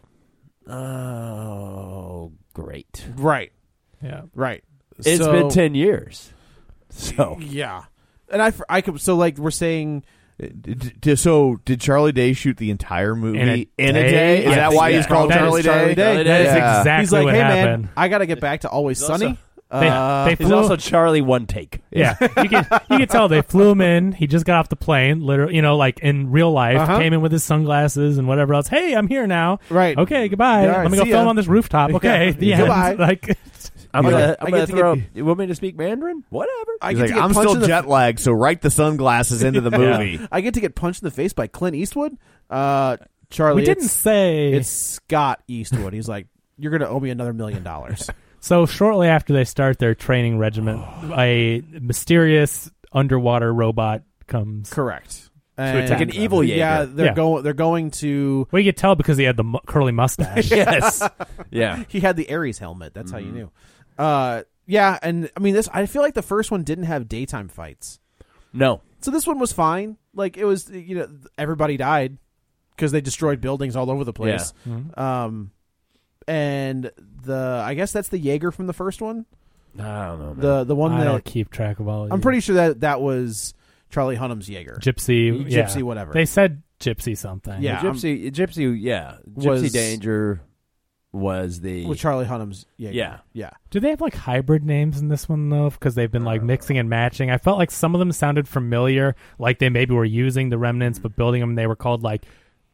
"Oh, great."
Right.
Yeah.
Right.
It's
So-
been ten years, so
Yeah. And I, I could, so like we're saying,
D- d- so did Charlie Day shoot the entire movie
In a
in a
day?
day? Is
Yes.
that why
Yeah.
he's called
That is
Charlie,
Charlie
Day?
Day.
That is
Yeah.
exactly
he's like,
what
hey
happened.
man, I got to get back to Always
He's
Sunny.
also-
They,
Uh,
they
he's
flew.
also Charlie one take.
Yeah, you can you can tell they flew him in. He just got off the plane, literally, you know, like in real life.
Uh-huh.
Came in with his sunglasses and whatever else. Hey, I'm here now.
Right.
Okay, goodbye.
Yeah, all right,
Let me go
see
film
ya.
on this rooftop. Okay,
Yeah.
the
Goodbye.
end. Like,
I'm
He's
gonna
like,
I'm
I
gonna
get to
throw.
get-
You want me to speak Mandarin? Whatever.
I
He's
get
like,
to get
I'm
punched
still
in the-
jet lagged, so write the sunglasses into the movie.
I get to get punched in the face by Clint Eastwood. Uh, Charlie,
we didn't
it's,
say.
it's Scott Eastwood. He's like, you're going to owe me another million dollars.
So shortly after they start their training regiment, a mysterious underwater robot comes.
Correct.
it's like an evil
Yeah,
Jaeger.
they're
Yeah.
going. They're going to.
Well, you could tell because he had the mu- curly mustache.
Yes. Yeah.
He had the Ares helmet. That's how
Mm-hmm.
you knew. Uh, yeah, and I mean this. I feel like the first one didn't have daytime fights,
No.
so this one was fine. Like it was, you know, everybody died because they destroyed buildings all over the place.
Mhm.
Um, and the I guess that's the Jaeger from the first one.
I don't know. Man.
The the one
I
that
don't keep track of all. Of
I'm
these.
pretty sure that that was Charlie Hunnam's Jaeger.
Gypsy, yeah.
Gypsy, whatever.
They said Gypsy something.
Yeah.
Gypsy, Gypsy, yeah, Gypsy
Was-
Danger was the
with Charlie Hunnam's Jaeger.
Yeah.
yeah.
Do they have like hybrid names in this one though? Because they've been like mixing and matching. I felt like some of them sounded familiar, like they maybe were using the remnants but building them. They were called like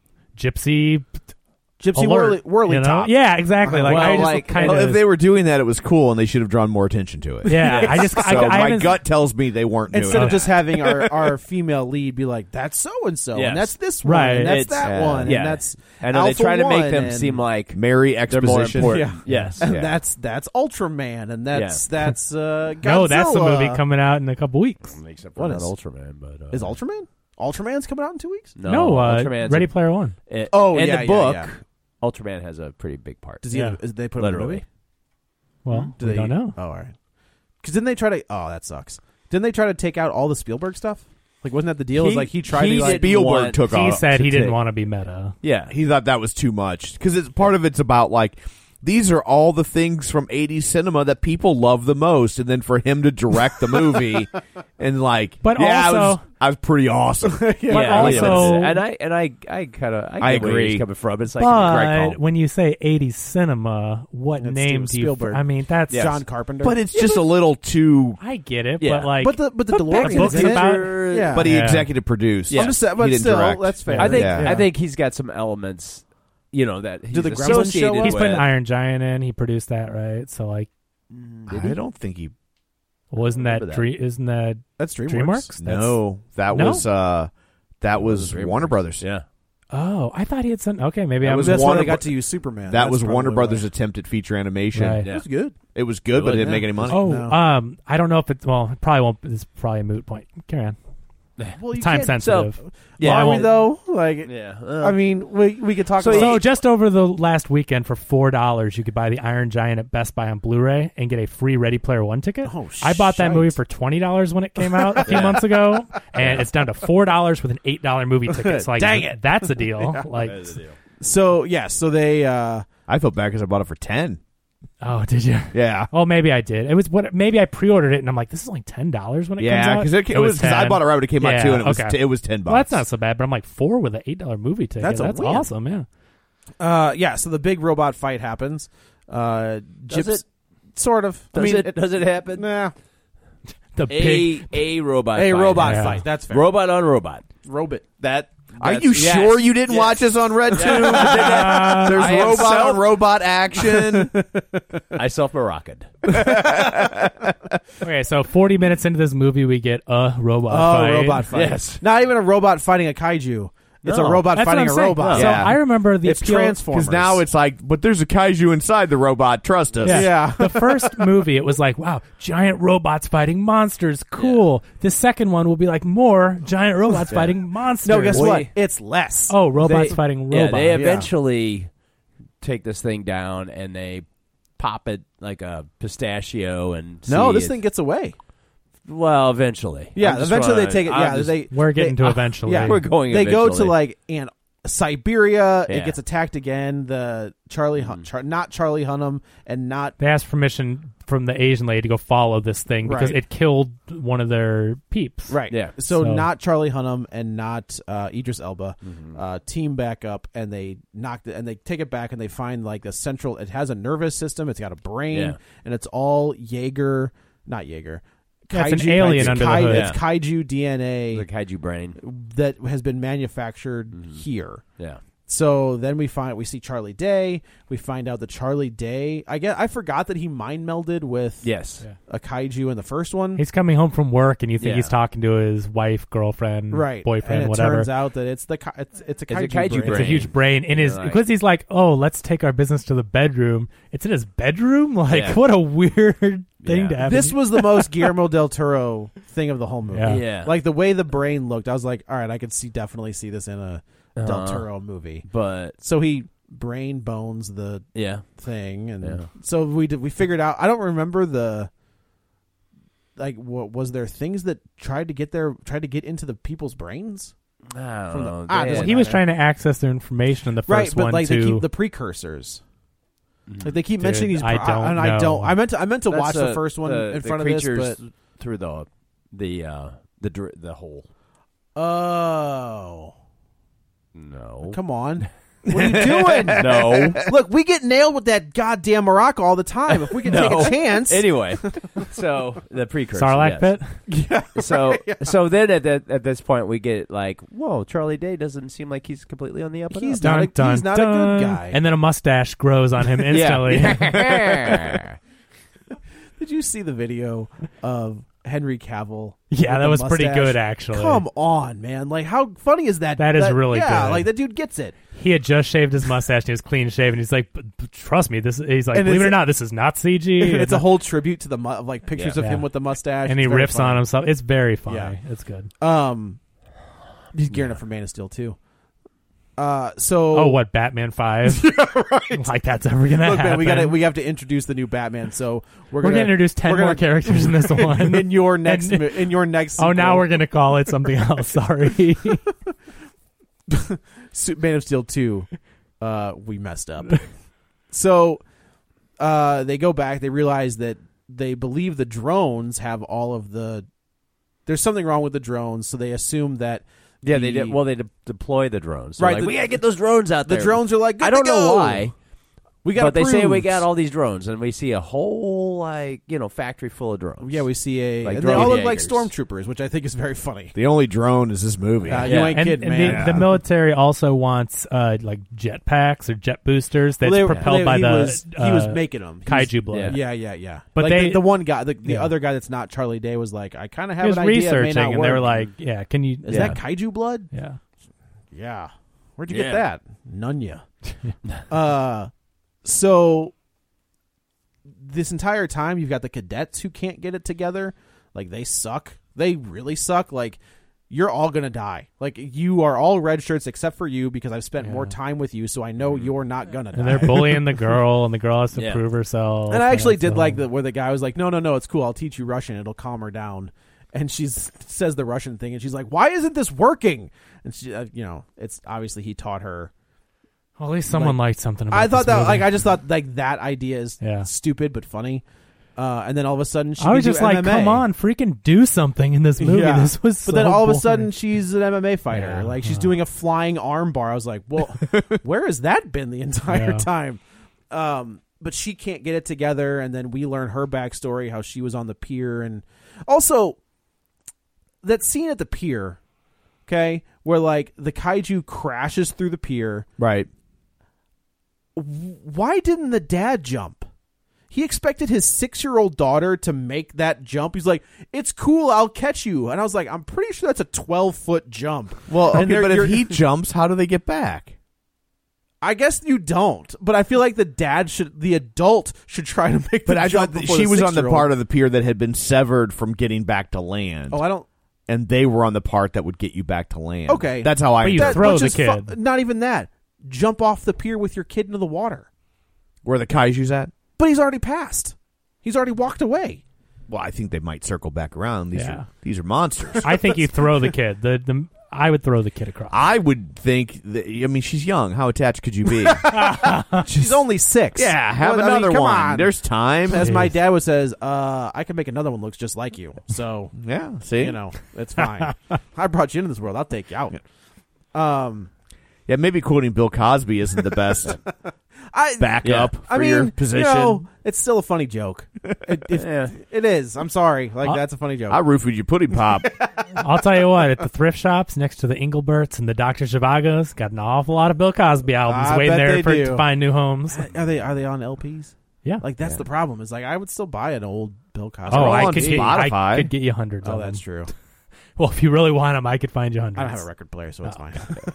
Gypsy
Gypsy
Alert,
Whirly, Whirly
you know?
Top.
Yeah, exactly. Like
Well,
I just
like-
kind
Well,
of.
if they were doing that, it was cool, and they should have drawn more attention to it.
yeah, I just
So
I, I
my
haven't-
gut tells me they weren't doing
Instead
it.
of just having our, our female lead be like, that's so and so,
Yes.
and that's this one,
Right.
and that's
It's-
that
uh,
one,
yeah.
and that's
I know they
Alpha
try to make
one,
them
and-
seem like
Mary
they're more
exposition.
important.
Yeah.
Yes.
and
Yeah.
that's that's Ultraman, and that's
Yeah.
that's uh, Godzilla.
no, that's the movie coming out in a couple weeks.
Except for
What
not
is-
Ultraman, but uh,
Is Ultraman? Ultraman's coming out in two weeks.
no,
No, uh,
Ultraman's
Ready
a-
Player One.
it-
Oh,
in
yeah,
the
yeah,
book,
yeah.
Ultraman has a pretty big part.
Does he?
Yeah.
Have, is they put him in a
Literally.
movie?
Well,
Do
we
they,
don't know.
Oh, all right. Because didn't they try to? Oh, that sucks. Didn't they try to take out all the Spielberg stuff? Like, wasn't that the deal? It was
He-
like he tried
he
to like
didn't
Spielberg
want-
took
He
off.
said
to
he didn't
take-
want to be meta.
Yeah,
He thought that was too much because it's part of it's about like these are all the things from eighties cinema that people love the most, and then for him to direct the movie and like,
But
yeah, I was,
also-
I was pretty awesome.
yeah,
But also-
and I and I I kind of I,
I
get where
agree.
he's coming from. It's like a great
But
call.
when you say eighties cinema, what
That's
name
Steven
do you?
Spielberg.
I mean, that's
John Carpenter.
but it's just a little too.
I get it,
Yeah.
but like,
but the but the
But back
DeLorean
books
is in it.
about-
yeah.
But he
Yeah.
executive produced.
Yeah.
I'm just, but
He didn't
still,
direct.
that's fair.
I think
Yeah.
I think he's got some elements, you know, that he's
the Gremlins
associated
show up?
he's
with.
putting Iron Giant in. He produced that, right? So like,
I don't think he.
wasn't that,
remember that.
Dream? Isn't that
That's DreamWorks.
DreamWorks? That's-
No, that
No?
was uh, that was
DreamWorks.
Warner Brothers.
Yeah,
Oh, I thought he had some. Okay, maybe
That
I
was
was.
That's why
Warner
they got
Bro-
to use Superman.
That
That's
was Warner
probably
Brothers'
why.
attempt at feature animation.
Right.
It was good.
It was good, but it didn't
Yeah.
make any money.
Oh,
No.
um, I don't know if it's well. It probably won't. It's probably a moot point. Carry on.
Well, you
Time
can't-
sensitive.
Yeah,
I
Are we
won't-
though? Like,
Yeah.
I mean, we we could talk
So
about.
So just over the last weekend for four dollars, you could buy the Iron Giant at Best Buy on Blu-ray and get a free Ready Player One ticket.
Oh,
I bought that
shite.
movie for twenty dollars when it came out a few months ago, and it's down to four dollars with an eight dollar movie ticket. So like,
Dang it.
that's a deal. Like,
So yeah, so they. uh
I felt bad because I bought it for ten.
oh, did you?
Yeah.
Oh, maybe I did. It was what? Maybe I pre-ordered it, and I'm like, this is only ten dollars when it
Yeah,
comes out.
because it, it was because I
ten.
bought it right when it came out
Yeah,
too, and it was
okay.
t- it was ten bucks.
Well, that's not so bad, but I'm like four with an eight dollar movie ticket.
That's a
That's
win.
awesome. Yeah.
Uh, yeah, so the big robot fight happens. Uh,
Does
Gyps-
it?
Sort of.
Does
I mean,
it? Does it happen?
Nah,
The
A
big.
a robot.
a
fight.
robot
Yeah.
fight. That's fair.
Robot on robot.
Robot.
That.
Are
that's-
you
yes.
sure you didn't
Yes.
watch us on Red Tube? There's
I am
robot
self-
on robot action.
I self Moroccan.
Okay, so forty minutes into this movie, we get a robot
Oh,
fight.
robot fight.
Yes.
Not even a robot fighting a kaiju. It's
No.
a robot
That's
fighting
what
a
I'm saying.
robot.
So
Yeah.
I remember the
It's
appeal-
Transformers.
Because now it's like, but there's a kaiju inside the robot. Trust us.
Yeah.
Yeah.
The first movie, it was like, wow, giant robots fighting monsters. Cool. The second one will be like more giant robots fighting monsters.
No, guess
Wait.
what? It's less.
Oh, robots
They-
fighting
Yeah,
robots.
they eventually take this thing down and they pop it like a pistachio and
no,
see
this
it-
thing gets away.
Well, eventually.
Yeah,
I'm just
eventually
wanna-
they take it.
I'm
Yeah,
just-
they.
We're getting
they-
to eventually.
Yeah,
We're going
They go to
eventually.
like Ant- Siberia.
Yeah.
It gets attacked again. The Charlie, Hun- Char- not Charlie Hunnam, and not
They asked permission from the Asian lady to go follow this thing because
Right.
it killed one of their peeps.
right.
Yeah.
So,
So-
not Charlie Hunnam and not uh, Idris Elba.
Mm-hmm.
Uh, team back up and they knock it and they take it back and they find like a central. It has a nervous system. It's got a brain
Yeah.
and it's all Jaeger, not Jaeger.
Yeah, it's an
Kaiju-
alien
it's
under the
kai-
hood.
It's kaiju D N A
the kaiju brain.
that has been manufactured
Mm-hmm.
here.
Yeah.
So then we find we see Charlie Day. We find out that Charlie Day. I get. I forgot that he mind melded with
Yes.
Yeah.
a kaiju in the first one.
He's coming home from work, and you think
Yeah.
he's talking to his wife, girlfriend,
right,
boyfriend,
and it
whatever.
turns out that it's the ki- it's it's a
It's a
kaiju,
kaiju
brain.
It's a
brain.
huge brain in his
You're like-
because he's like, oh, let's take our business to the bedroom. It's in his bedroom. Like,
Yeah.
what a weird thing
Yeah.
to have.
This was the most Guillermo del Toro thing of the whole movie.
Yeah.
Yeah.
Like the way the brain looked, I was like, all right, I could see definitely see this in a del
Uh-huh.
Toro movie.
But
So he brain bones the
yeah.
thing, and
Yeah.
so we did. We figured out. I don't remember the like. What was there things that tried to get there? Tried to get into the people's brains?
I don't
From the-
know.
ah,
They
doesn't
had-
he was
matter.
trying to access their information in the first
Right, but
one
like
too.
they keep the precursors. Like they keep
Dude,
mentioning these.
I
pro-
don't
and I
know.
don't. I meant to. I meant to
That's
watch
the-
the first one
the-
in
the
front of this,
creatures
but
through the the uh, the dr- the hole.
oh,
No.
come on. What are you doing?
No.
Look, we get nailed with that goddamn Morocco all the time. If we could
No.
take a chance.
Anyway, so the precursor.
Sarlacc
yes.
pit.
So so then at that at this point we get like, whoa, Charlie Day doesn't seem like he's completely on the up and
He's
up.
not
Dun,
a-
dun,
he's not a good
dun.
guy.
And then a mustache grows on him instantly.
Yeah.
Did you see the video of Henry Cavill?
Yeah,
with
that
the
was pretty
mustache?
good, actually.
Come on, man! Like, how funny is that?
That is really
yeah,
good.
like that dude gets it.
He had just shaved his mustache and he was clean shaven. He's like, "B- b- trust me, this. He's like,
And
believe it
it's-
or not, this is not C G.
It's a whole tribute to the mu- of like pictures
Yeah.
of him
Yeah.
with the mustache,
and he
It's very
riffs
funny.
on himself. It's very funny.
Yeah.
It's good.
Um, he's gearing up for Man of Steel too. Uh, so
Oh, what Batman Five?
right.
Like that's ever gonna
Look,
happen?
man, we got to we have to introduce the new Batman. So we're,
We're
gonna
gonna introduce ten
we're
more
gonna-
characters in this one.
in your next
And-
in your next.
Oh, now
sequel.
we're gonna call it something else. Sorry.
Su- Man of Steel two, uh, we messed up. So uh, they go back. They realize that they believe the drones have all of the. There's something wrong with the drones, so they assume that.
Yeah,
the,
they did. Well, they de- deploy the drones. They're
Right,
like,
the-
we gotta get those drones out
the
there.
drones are like. Good
I don't
to
know
go.
why.
We got.
But they say we got all these drones, and we see a whole like you know factory full of drones.
Yeah, we see a.
Like
and they all
drone
look like
Jaegers.
stormtroopers, which I think is very funny.
The only drone is this movie.
Uh, You
Yeah.
ain't
and
kidding,
and
man.
the, the military also wants uh, like jet packs or jet boosters that's
Well, they-
propelled
they-
by
he
the
was, he was
uh,
making them. He was-
kaiju blood.
Yeah, yeah, yeah.
But
like
they-
the, the one guy, the, the
Yeah.
other guy that's not Charlie Day was like, I kind of have
He was
an idea. It may
researching,
not
and they were
work.
like, "Yeah, can you?"
Is
yeah.
that kaiju blood?
Yeah.
Yeah. Where'd you
Yeah.
get that? Nunya. uh, so this entire time you've got the cadets who can't get it together. Like, they suck. They really suck. Like, you're all gonna die. Like, you are all red shirts except for you because I've spent
Yeah.
more time with you, so I know you're not gonna die.
And they're bullying the girl, and the girl has to
Yeah.
prove herself.
And I actually
that's
did
the
like
whole-
the where the guy was like, "No, no, no, it's cool. I'll teach you Russian. It'll calm her down." And she says the Russian thing, and she's like, "Why isn't this working?" And she, uh, you know, it's obviously he taught her.
Well, at least someone
like-
liked something about
I thought
this
that,
movie.
like, I just thought like that idea is
Yeah.
stupid but funny. Uh, and then all of a sudden, she
I was
can
just
do
like,
M M A.
come on, freaking do something in this movie.
Yeah.
This was
But then
so
all of a
boring.
sudden, she's an M M A fighter.
Yeah.
Like, she's
Uh.
doing a flying arm bar. I was like, well, where has that been the entire
Yeah.
time? Um, but she can't get it together. And then we learn her backstory, how she was on the pier. And also, that scene at the pier, okay, where, like, the kaiju crashes through the pier.
Right.
Why didn't the dad jump? He expected his six-year-old daughter to make that jump. He's like, "It's cool, I'll catch you." And I was like, "I'm pretty sure that's a twelve-foot jump."
Well,
And
okay,
they're-
but if
you're-
he jumps, how do they get back?
I guess you don't, but I feel like the dad should, the adult should try to make the
But I
jump
thought that
before
she
the
was on the
six-year-old.
part of the pier that had been severed from getting back to land.
Oh, I don't.
And they were on the part that would get you back to land.
Okay,
That's how I
But you
That-
throw
which
the
is fu-
kid.
not even that. Jump off the pier with your kid into the water.
Where the kaiju's at?
But he's already passed. He's already walked away.
Well, I think they might circle back around. These
Yeah.
are these are monsters.
I think you throw the kid. The the I would throw the kid across.
I would think that, I mean, she's young. How attached could you be?
She's only six.
Yeah, have
Well, I mean,
another
come
one.
on.
There's time.
As my
Jeez.
dad would says, uh, I can make another one looks just like you. So,
Yeah, see?
you know, it's fine. I brought you into this world. I'll take you out. Um,
Yeah, maybe quoting Bill Cosby isn't the best
I
backup for
I mean,
your position.
you know, it's still a funny joke. It, if-
Yeah.
it is. I'm sorry. Like,
Uh,
that's a funny joke.
I roofied your pudding pop.
I'll tell you what, at the thrift shops next to the Engelberts and the Doctor Zhivagos, got an awful lot of Bill Cosby albums
I
waiting
bet
there
they
for
do.
to find new homes.
Are they are they on L Ps?
Yeah.
Like, that's
Yeah.
the problem. Is like, I would still buy an old Bill Cosby.
Oh,
all
I
on
could, get,
Spotify.
I could get you hundreds
Oh,
of
that's
them.
true.
Well, if you really want them, I could find you hundreds.
I don't have a record player, so it's
Oh,
fine.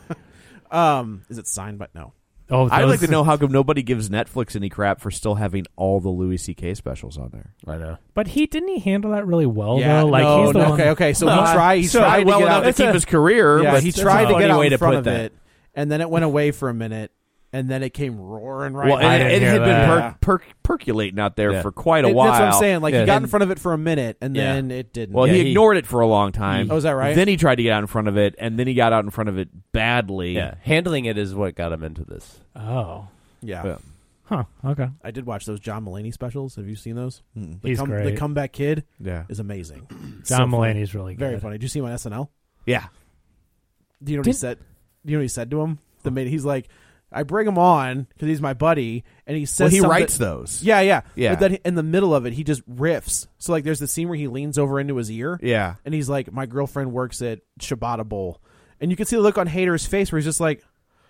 um, is it signed? But no.
Oh,
I'd like
those-
to know how come nobody gives Netflix any crap for still having all the Louis C K specials on there.
I know.
But he didn't he handle that really well
Yeah,
though? Like
no,
he's the
no,
one.
okay, okay. So he
Uh,
tried. He
so
tried
well
to get
enough
out.
to keep his career.
Yeah,
but
he
that's
tried
a
to
funny
get out
way
in
to
front
put
of
that.
it, and then it went away for a minute, and then it came roaring right.
well,
back.
I
it,
didn't
it
hear
had been
that.
per- per- percolating out there
Yeah.
for quite a
It-
while.
That's what I'm saying. Like,
Yeah.
he got
And-
in front of it for a minute, and
Yeah.
then it didn't.
Well,
Yeah,
he
he-
ignored it for a long time.
Oh, is that right?
Then he tried to get out in front of it, and then he got out in front of it badly.
Yeah, handling it is what got him into this.
Oh.
yeah.
Yeah.
Huh. Okay.
I did watch those John Mulaney specials. Have you seen those?
Mm.
The
He's
come-
great.
The Comeback Kid
Yeah.
is amazing.
John
So funny.
Mulaney's really good.
Very funny. Did you see him on S N L?
Yeah.
Do you know what he
Did-
said? Do you know what he said to him? The mate, he's like, I bring him on because he's my buddy, and he says
Well, he
something-
writes those.
Yeah, yeah,
Yeah.
But then in the middle of it, he just riffs. So like, there's the scene where he leans over into his ear,
Yeah.
and he's like, "My girlfriend works at Ciabatta Bowl," and you can see the look on Hader's face where he's just like,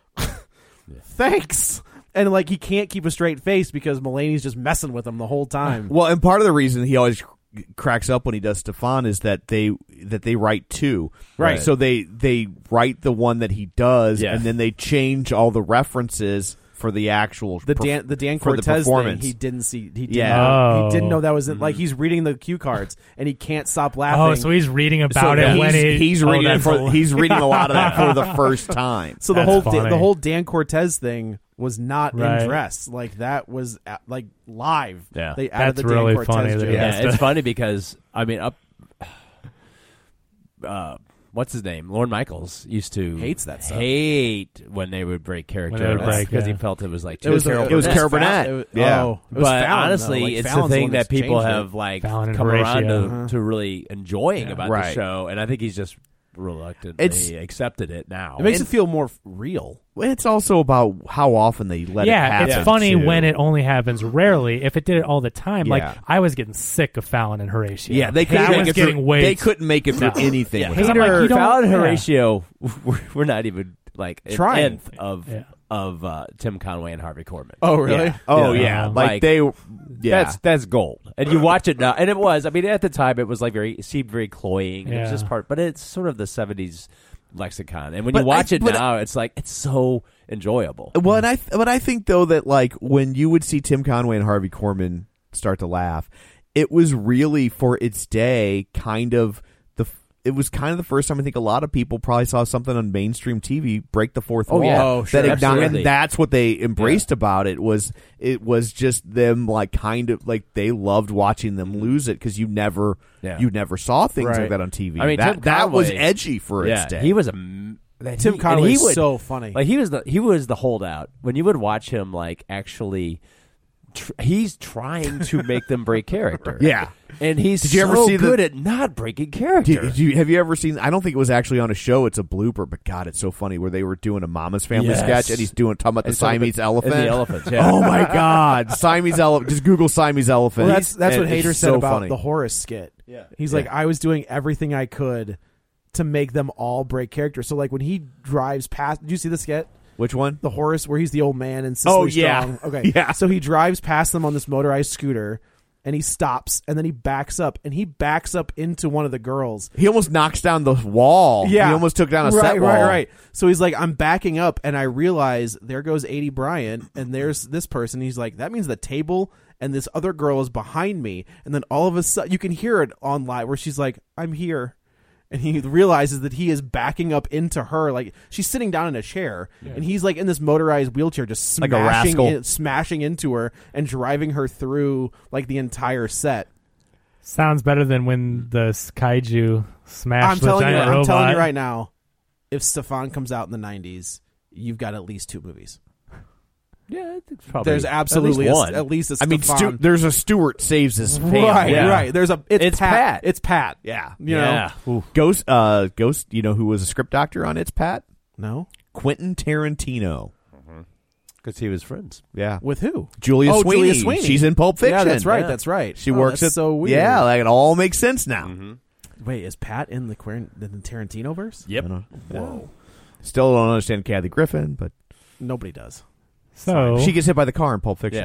"Thanks," and like he can't keep a straight face because Mulaney's just messing with him the whole time.
Well, and part of the reason he always cracks up when he does Stefan is that they that they write two.
Right.
So they they write the one that he does,
Yeah.
and then they change all the references for the actual
The
perf-
Dan the Dan
for the
Cortez thing,
performance.
he didn't see. He didn't
Yeah.
know,
Oh.
he didn't know that was in, like he's reading the cue cards and he can't stop laughing.
Oh, so he's reading
So
about it
he's,
when he,
he's
oh,
reading it
that's
for,
a-
he's reading a lot of that for the first time.
So the
That's
whole
funny.
the whole Dan Cortez thing was not
Right.
in dress. Like that was uh, like live.
Yeah.
They added
That's
the Dan
really
Cortez
funny that
joke.
he
Yeah,
has
it's
to-
funny because I mean, up. Uh, what's his name? Lorne Michaels used to
Hates that stuff.
Hate when they would break character
When they would break,
because
yeah.
he felt it was like
It was,
too
it
Carol
was
Burnett.
Carol
Fallon-
Burnett.
it was-
Yeah.
Oh, it was
But
Fallon,
honestly,
though. Like,
it's
Fallon's
the thing
one
that
that's
people
changed it.
have like
Fallon and
come around
Horatio.
to,
Uh-huh.
to really enjoying
Yeah.
about
Right.
the show, and I think he's just reluctantly
It's-
accepted it now.
It makes
And-
it feel more f- real.
It's also about how often they let
yeah,
it happen.
it's funny
too.
when it only happens rarely. If it did it all the time, like
Yeah.
I was getting sick of Fallon and Horatio.
Yeah, they
That
couldn't
was
make it
getting
through,
way.
They couldn't make it through
No.
anything.
Yeah,
with
Hater-
him.
Hater,
you don't-
Fallon and
yeah.
Horatio, we're, we're not even like an
Trying.
nth of
Yeah.
of uh, Tim Conway and Harvey Korman.
Oh, really?
Yeah.
Oh
Yeah.
yeah,
Um,
like,
like,
they. Yeah,
That's that's gold. And you watch it now, and it was. I mean, at the time, it was like very. It seemed very cloying. And It was
Yeah.
just part, but it's sort of the seventies lexicon. And when
But
you watch
I-
it
but
now, it's like it's so enjoyable.
Well, and I th- but I think though that like when you would see Tim Conway and Harvey Korman start to laugh, it was really for its day kind of the. f- It was kind of the first time I think a lot of people probably saw something on mainstream T V break the fourth
Oh,
wall.
yeah.
Oh, sure.
That igno-
Absolutely.
and that's what they embraced about it was it was just them like kind of like they loved watching them lose it because you never
Yeah.
you never saw things
Right.
like that on T V.
I mean,
that
Tim
that was
Conway-
edgy for
yeah,
its day.
he was a m- that
Tim
he- and
Conway
he
is
would-
so funny.
Like he was the he was the holdout. When you would watch him, like actually, tr- he's trying to make them break character.
Yeah.
and he's
Did you
so
ever see the-
good at not breaking character.
Do, do you, have you ever seen? I don't think it was actually on a show. It's a blooper, but God, it's so funny where they were doing a Mama's Family
Yes.
sketch, and he's doing talking about the
And talking
Siamese
about-
elephant.
and the elephants, yeah.
Oh my God, Siamese elephant. Just Google Siamese elephant.
Well, that's that's
And
what
it's
Hader said
so
about
funny.
the Horace skit.
Yeah.
He's
Yeah.
like, I was doing everything I could to make them all break character. So like when he drives past, did you see the skit?
Which one?
The Horace, where he's the old man and Cicely
Oh, yeah.
Strong. Okay,
Yeah.
So he drives past them on this motorized scooter, and he stops, and then he backs up, and he backs up into one of the girls.
He almost knocks down the wall.
Yeah,
he almost took down a
right,
set wall.
Right, right. So he's like, I'm backing up, and I realize there goes A D Bryant, and there's this person. He's like, that means the table and this other girl is behind me, and then all of a sudden you can hear it on live where she's like, I'm here. And he realizes that he is backing up into her, like she's sitting down in a chair, and he's like in this motorized wheelchair, just
Like a
smashing,
rascal.
in, smashing into her and driving her through like the entire set.
Sounds better than when the kaiju smashed
I'm
the
telling you,
giant
I'm
robot.
telling you right now, if Stefan comes out in the nineties, you've got at least two movies.
Yeah, I think it's probably
There's absolutely
at
a-
least one.
at least a
I mean,
Stefan.
Stu- there's a Stewart saves his family.
Right,
Yeah.
right. There's a it's,
It's
Pat.
Pat.
It's Pat.
Yeah,
You
yeah.
know,
Ghost. Uh, Ghost. You know who was a script doctor on It's Pat?
no,
Quentin Tarantino.
because he was friends.
Yeah,
with who?
Julia
Oh,
Sweeney.
Julia Sweeney.
She's in Pulp Fiction.
Yeah, that's right.
Yeah.
That's right.
She
Oh,
works
that's
at
so weird.
Yeah, like it all makes sense now.
Wait, is Pat in the Quer- in the Tarantino verse?
Yep.
I don't-
Whoa.
Still don't understand Kathy Griffin, but
Nobody does.
So
she gets hit by the car in Pulp Fiction.
Yeah.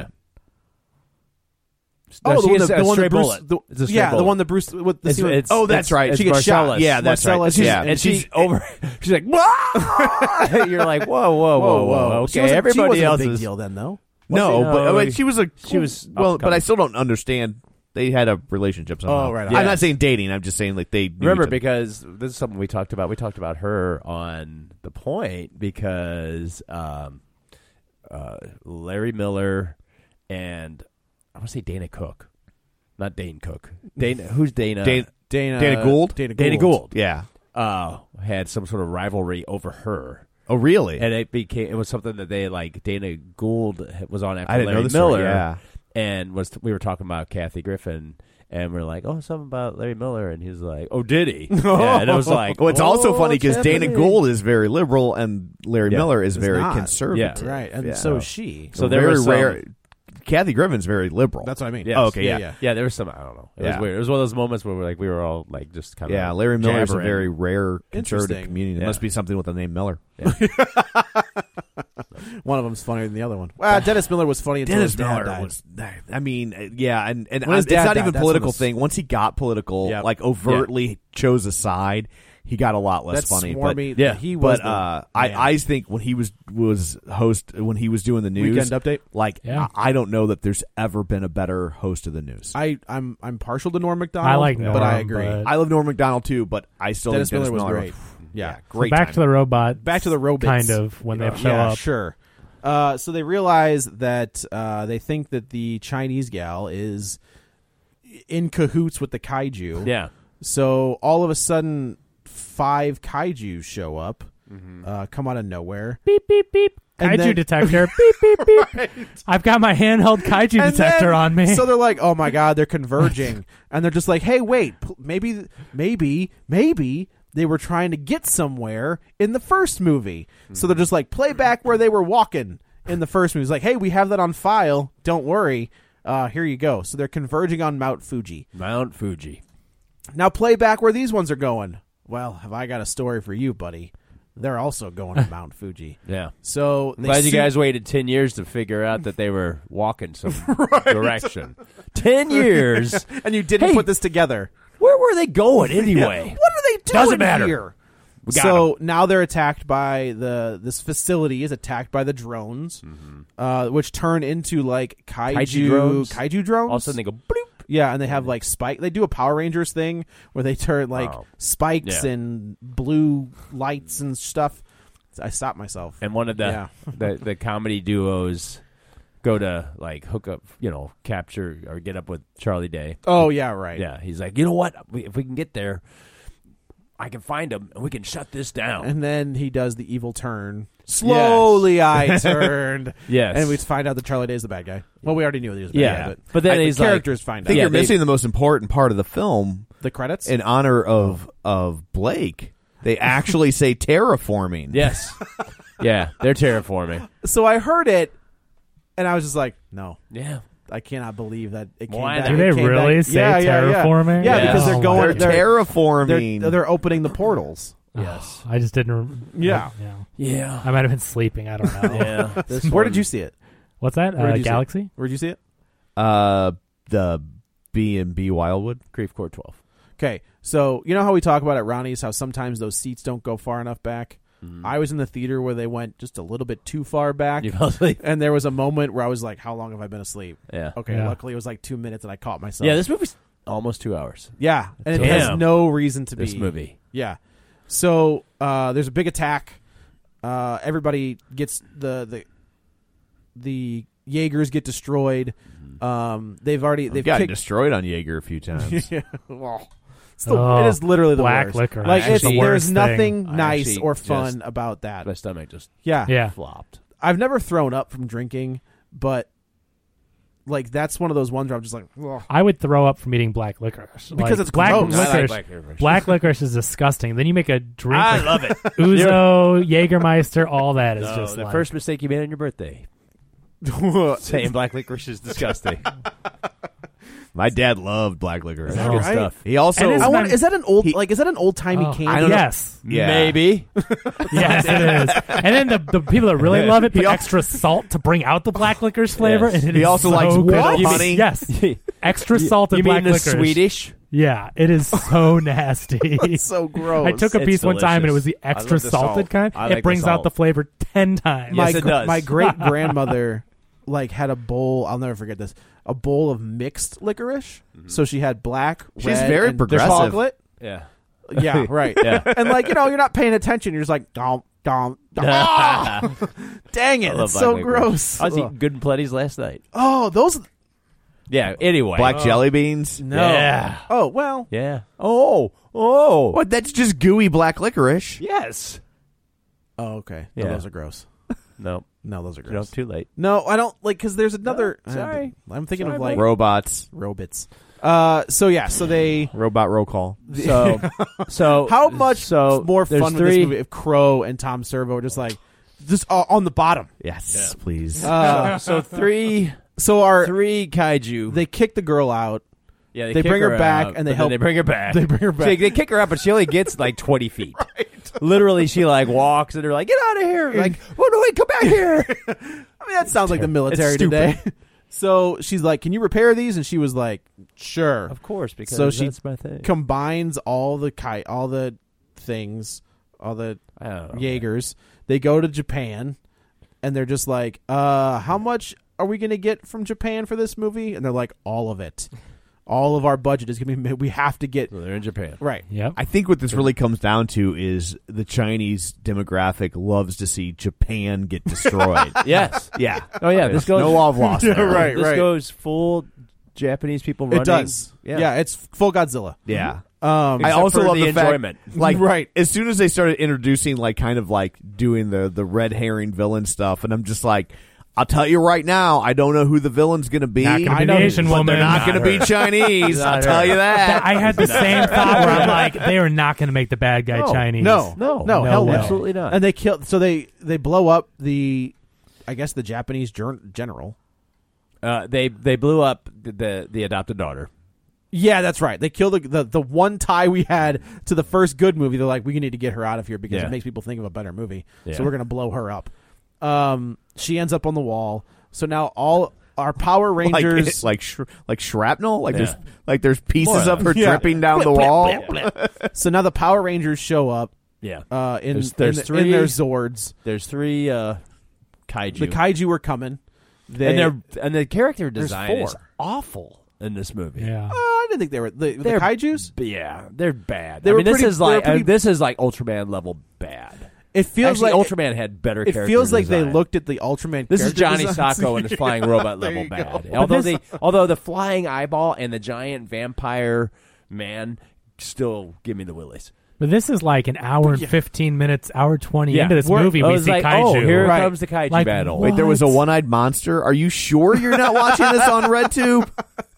Oh,
No,
the
she
one,
gets
that,
a
the one
straight
that Bruce.
bullet.
The,
It's a straight
yeah, the
bullet.
one that Bruce. With the
It's-
scene with-
it's-
Oh, that's
it's-
right.
it's
She gets shot.
Marcellus.
Yeah, that's
Marcellus,
right.
She's,
yeah.
and she's over. She's like, whoa! You're like, whoa, whoa, whoa, whoa.
She
Okay,
wasn't- she
everybody
wasn't
else
a big
is
deal then, though.
No,
she?
but
No,
I mean, she was a
she was
well, but I
upcoming.
still don't understand. They had a relationship somehow.
Oh, right.
I'm
Yeah.
not saying dating. I'm just saying like they knew
Remember,
each other.
because this is something we talked about. We talked about her on The Point because um, uh, Larry Miller and I want to say Dana Cook, not Dane Cook. Dana, who's Dana?
Dana,
Dana
Dana Gould?
Dana Gould.
Dana Gould.
Yeah.
Uh, had some sort of rivalry over her.
Oh, really?
And it became it was something that they like. Dana Gould was on after
I didn't
Larry
know this story,
Miller,
yeah.
and was we were talking about Kathy Griffin, and we are like, oh, something about Larry Miller, and he's like, oh, did he? Yeah, and it was like,
Well, it's also
oh,
funny because
it's
Dana
happening.
Gould is very liberal and Larry
Yeah.
Miller is
Is
very
not.
conservative.
Yeah.
Right, and
Yeah.
so is she.
So there
very
was some-
rare. Kathy Griffin's very liberal.
That's what I mean.
Yes.
Oh, okay, yeah.
yeah.
Yeah, there was some. I don't know. It
Yeah.
was weird. It was one of those moments where we're like, we were all like, just kind of.
Yeah, Larry Miller is a
jabbering.
very rare conservative
Interesting.
comedian. It
Yeah.
must be something with the name Miller.
One of them's funnier than the other one. Well, Dennis Miller was funny until
Dennis
his dad
Miller
died.
was. I mean, uh, yeah, and and
When his
I- it's
dad
not
died,
even
that's
political
when the-
thing. Once he got political,
Yeah.
like overtly chose a side, he got a lot less
That's
funny. But
swarmy.
yeah,
he was.
but
the
uh, I
man.
I think when he was was host when he was doing the news
Weekend Update?
like
Yeah.
I, I don't know that there's ever been a better host of the news. I,
I I'm I'm partial to Norm Macdonald.
I like
but
Norm,
I agree.
but-
I love Norm Macdonald too, but I still
Dennis
think Dennis
Miller was
Miller
great. Yeah.
great.
back
time.
to the robot.
Back to the robots.
Kind of when they show
yeah,
up.
sure. Uh, so they realize that uh, they think that the Chinese gal is in cahoots with the kaiju.
Yeah.
So all of a sudden, five kaiju show up, uh, come out of nowhere.
Beep beep beep.
And
Kaiju
then-
detector. Beep beep beep. I've got my handheld kaiju
And
detector
then-
on me.
So they're like, "Oh my god, they're converging," and they're just like, "Hey, wait, p- maybe, maybe, maybe." They were trying to get somewhere in the first movie. So they're just like, play back where they were walking in the first movie. It's like, hey, we have that on file. Don't worry. Uh, here you go. So they're converging on Mount Fuji.
Mount Fuji.
Now play back where these ones are going. Well, have I got a story for you, buddy. They're also going to Mount Fuji.
Yeah.
So
I'm
they
glad you
see-
guys waited ten years to figure out that they were walking some direction. Ten years.
and you didn't
Hey.
put this together.
Where were they going anyway?
What are they doing
Doesn't matter.
here?
We got
so now they're attacked by the this facility is attacked by the drones,
mm-hmm.
uh, which turn into like kaiju
Kaiju drones.
kaiju drones.
All of a sudden they go bloop.
Yeah, and they have like spike. They do a Power Rangers thing where they turn like
Oh.
spikes
Yeah.
and blue lights and stuff. I stopped myself.
And one of the
Yeah.
the, the comedy duos go to like hook up, you know, capture or get up with Charlie Day.
Oh yeah, right.
Yeah, he's like, you know what? We, if we can get there, I can find him and we can shut this down.
And then he does the evil turn. Slowly, I turned.
Yes.
And we find out that Charlie Day is the bad guy. Well, we already knew that he was the bad
Yeah.
guy, but,
But then
I-
he's
the
like-
characters
I
find
think
out.
you're
they-
missing the most important part of the film.
The credits?
In honor of of Blake, they actually say terraforming.
Yes. Yeah, they're terraforming.
So I heard it, and I was just like, no.
Yeah.
I cannot believe that it came
Why
back.
not?
Do
it
they
came
really
back.
say
yeah, yeah, yeah.
terraforming?
Yeah,
Yeah.
because they're
Oh,
going.
They're,
They're,
terraforming.
they're, they're opening the portals.
Yes.
I just didn't. rem-
Yeah.
yeah.
Yeah.
I might have been sleeping. I don't know.
Yeah. This
Where
one-
did you see it?
What's that?
Where did
Uh,
you see it?
Galaxy?
Where'd you see it?
uh, the B and B Wildwood.
Grief Court twelve.
Okay, so you know how we talk about at Ronnie's how sometimes those seats don't go far enough back?
Mm-hmm.
I was in the theater where they went just a little bit too far back.
You fell asleep?
And there was a moment where I was like, how long have I been asleep?
Yeah.
Okay,
Yeah.
luckily it was like two minutes and I caught myself.
Yeah, this movie's almost two hours.
Yeah, and it has
Damn.
no reason to
This
be.
movie.
Yeah. So uh, there's a big attack. Uh, everybody gets the the the Jaegers get destroyed. Um, they've already they've
Got
kicked.
destroyed on Jaeger a few times.
Yeah, well, it's the,
Oh,
it is literally the
black
worst.
liquor.
Like it's,
Actually,
there's
worst
nothing
thing.
nice
Actually
or
just-
fun about that.
My stomach just
Yeah,
Yeah.
flopped.
I've never thrown up from drinking, but like that's one of those ones where I'm just like, ugh.
I would throw up from eating black licorice.
Because
Like,
it's
black
gross. I like
licorice.
black licorice.
Black licorice is disgusting. Then you make a drink.
I
like
love it.
Ouzo, Jägermeister, all that is
No,
just
the
like,
first mistake you made on your birthday. Saying black licorice is disgusting.
My dad loved black licorice.
That's
Good
right.
stuff.
He also
And it's
I
not-
want, is that an old
He-
like is that an old timey
Oh,
candy?
I don't know.
yes.
Yeah.
Maybe.
Yes, it is. And then the, the people that really love it put
He al-
extra salt to bring out the black licorice flavor.
Yes.
And it
He
is
also
so
likes
good.
what?
You mean-
Honey?
Yes. Extra salt and
You
black
mean the
licorice.
Swedish?
Yeah, it is so nasty.
It's so gross.
I took a
It's
piece one time and it
delicious.
was the
I
extra
love the
salted
salt.
kind.
I
It
like the
brings out
salt.
the flavor ten times.
my
Yes, it
gr-
does.
my great grandmother like had a bowl. I'll never forget this. A bowl of mixed licorice. So she had black.
She's
red,
very
and
progressive.
Chocolate.
Yeah.
Yeah, right.
Yeah.
And like you know, you're not paying attention. You're just like, dom, dom, dom. Ah! Dang it!
I love
It's
black
so
licorice.
gross.
I was
Ugh.
eating Good and Plenty's last night.
Oh, those.
Yeah. Anyway.
Black jelly beans.
No.
Yeah.
Oh well.
Yeah. Oh. Oh.
What? That's just gooey black licorice.
Yes.
Oh, okay. No,
Yeah.
those are gross.
No.
No, those are
No.
gross.
Too late.
No, I don't like because there's another.
Oh, sorry.
I'm thinking
Sorry,
of like
Robots.
robots. Uh, so yeah, so they.
Robot roll call.
So. so.
How much
So
more
there's
fun would
three,
this movie if Crow and Tom Servo were just like just uh, on the bottom?
Yes, please.
Uh,
So three.
so our
Three kaiju.
they kick the girl out.
Yeah,
they
kick
bring her back
out,
and they
but then
help-
They bring her back.
They bring her back.
So they kick her out, but she only gets like twenty feet. Literally, she like walks and they're like, "Get out of here!" Like, "Oh no, wait, come back here!"
I mean, that sounds like the military
It's stupid.
today. So she's like, "Can you repair these?" And she was like, "Sure."
Of course, because
So she
that's my thing.
Combines all the ki- all the things, all the
I don't know.
Jaegers. They go to Japan, and they're just like, "Uh, how much are we going to get from Japan for this movie?" And they're like, "All of it. All of our budget is going to be. We have to get
So they're in Japan.
right."
Yep.
I think what this really comes down to is the Chinese demographic loves to see Japan get destroyed.
Yes.
Yeah.
Oh yeah.
There's
This goes
no love lost.
Yeah,
there.
right.
This goes full Japanese people running.
It does.
Yeah.
Yeah, it's full Godzilla.
Yeah.
Um,
I
Except
also
for
love
the
the, fact,
enjoyment.
like,
Right.
as soon as they started introducing, like, kind of like doing the the red herring villain stuff, and I'm just like, I'll tell you right now, I don't know who the villain's going to be.
Not gonna be
I know,
the Asian
but
woman.
they're not
Not
going to be
her.
Chinese. I'll
Not
tell
her.
you that.
I had the same thought where I'm like, they are not going to make the bad guy
No.
Chinese.
no,
No.
no,
No
hell no,
way.
Absolutely not.
And they kill. So they they blow up the, I guess the Japanese ger- general.
Uh, they they blew up the, the the adopted daughter.
Yeah, that's right. They kill the, the the one tie we had to the first good movie. They're like, we need to get her out of here because
Yeah.
it makes people think of a better movie.
Yeah.
So we're gonna blow her up. Um, she ends up on the wall. So now all our Power
like
Rangers,
like sh- like shrapnel. Like
Yeah.
there's like there's pieces
More.
of her
Yeah.
dripping down the
Blip, blip,
wall.
blip, blip. So now the Power Rangers show up
Yeah.
Uh, in,
There's- there's
in,
three-
in their Zords.
There's three uh, kaiju.
The kaiju were coming. They,
and they're and the character
There's
design
four.
is awful in this movie.
Yeah.
Uh, I didn't think they were the, the
They're-
kaijus.
But yeah, they're bad.
They
I
were
mean, this
pretty-
is
they were
like
pretty-
uh, this is like Ultraman level bad.
It feels
Actually,
like
Ultraman had better.
It
character
feels like
design.
they looked at the Ultraman.
This is
character
Johnny
designs.
Sacco and his flying robot
There
level
you
bad.
go.
Although
this-
they, although the flying eyeball and the giant vampire man still give me the willies.
But this is like an hour and fifteen minutes, hour twenty
Yeah.
into this
We're-
movie.
I
We
was
see
like,
kaiju.
oh, here
Right.
comes the kaiju
Like,
battle.
what?
Wait, there was a one-eyed monster. Are you sure you're not watching this on RedTube?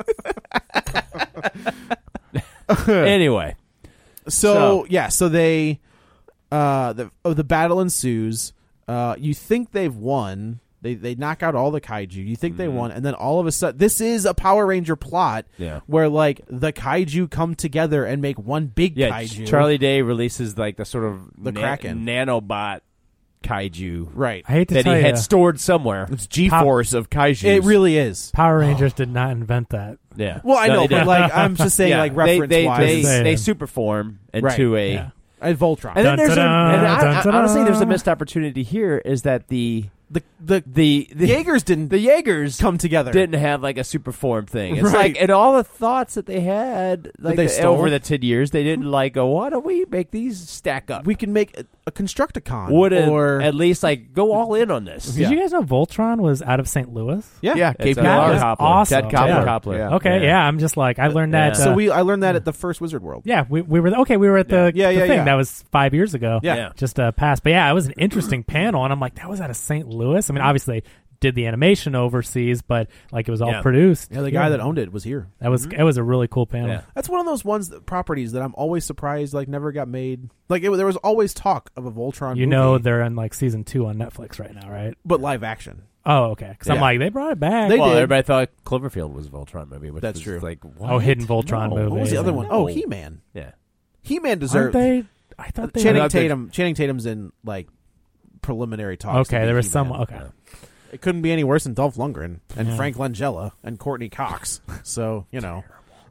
Anyway,
So,
So-
yeah, so they uh the oh, the battle ensues. Uh you think they've won. They they knock out all the kaiju. You think they won, and then all of a sudden this is a Power Ranger plot
Yeah.
where like the kaiju come together and make one big
yeah,
kaiju.
Charlie Day releases like the sort of
The Kraken.
nanobot kaiju
Right.
I hate to
that
tell
he
you,
had stored somewhere.
It's G-Force of kaiju.
It really is.
Power Rangers did not invent that.
Yeah.
Well, I
No,
know,
they
but
didn't.
like I'm just saying,
Yeah,
like
they
reference
they
wise,
they,
Saying.
they superform into
Right.
a.
Yeah.
and Voltron.
And then
Dun,
there's a,
ta-da,
and I,
dun,
I,
ta-da.
honestly, there's a missed opportunity here. Is that the
the the
the the
Jaegers didn't
the Jaegers
come together.
didn't have like a super form thing. It's
Right.
like, and all the thoughts that they had, like
they
the-
stole?
over the ten years, they didn't like go. Why don't we make these stack up?
We can make a, a Constructicon.
would have
or
at least like go all in on this.
Did you guys know Voltron was out of Saint Louis?
yeah.
Yeah,
It's
Cape
a
That
Cod.
is
Koppler.
awesome.
Ted
Yeah.
Koppler. Koppler.
Yeah.
Okay, yeah. I'm just like I learned that.
Yeah.
So
uh,
we I learned that at the first Wizard World.
yeah, we we were okay. We were at the,
Yeah,
the
yeah,
thing
yeah.
that was five years ago.
Yeah.
Yeah.
just uh, passed. But yeah, it was an interesting panel, and I'm like, that was out of Saint Louis. I mean, obviously did the animation overseas, but like it was all
Yeah.
produced.
Yeah, the guy that owned it was here.
that was it was a really cool panel.
Yeah.
That's one of those ones that, properties that I'm always surprised like never got made. Like it, there was always talk of a Voltron.
You
movie,
know they're in like season two on Netflix right now, right?
but live action.
Oh, okay. Because I'm
Yeah.
like, they brought it back.
They
well,
did.
everybody thought Cloverfield was a Voltron movie. Which
That's
was
true.
Like,
Oh,
what?
Hidden Voltron
No.
movie.
What was the other one?
No.
Oh, He-Man.
Yeah.
He-Man
Aren't
deserved.
they? I thought they
Channing
were.
Tatum. Channing Tatum's in like preliminary talks. to
Okay,
be
there was
He-Man.
some. Okay.
It couldn't be any worse than Dolph Lundgren and
Yeah.
Frank Langella and Courtney Cox. So you know,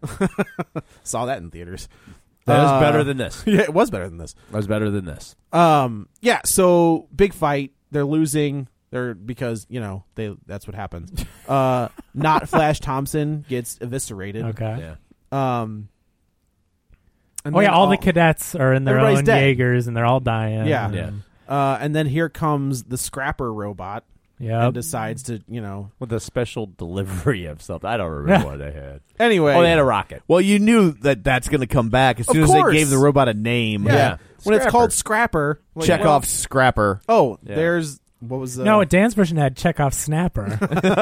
saw that in theaters.
That was
Uh,
better than this.
Yeah, it was better than this.
That was better than this.
Um, yeah. So big fight. They're losing. They're because you know they. That's what happens. Uh, not Flash Thompson gets eviscerated.
Okay.
Yeah.
Um. and
Oh yeah,
then
all the cadets are in their
Everybody's
own
dead.
Jaegers, and they're all dying.
Yeah.
and-
Yeah.
Uh, and then here comes the Scrapper robot
Yep.
and decides to you know.
With a special delivery of something. I don't remember what they had.
Anyway,
Oh, they had a rocket.
Well, you knew that that's going to come back as
Of
soon as they
course.
gave the robot a name.
yeah.
Yeah.
When it's
Scrapper.
called Scrapper, like,
Check
well-
off Scrapper.
Oh,
Yeah.
there's what was the
No, Dan's version had Chekhov's snapper.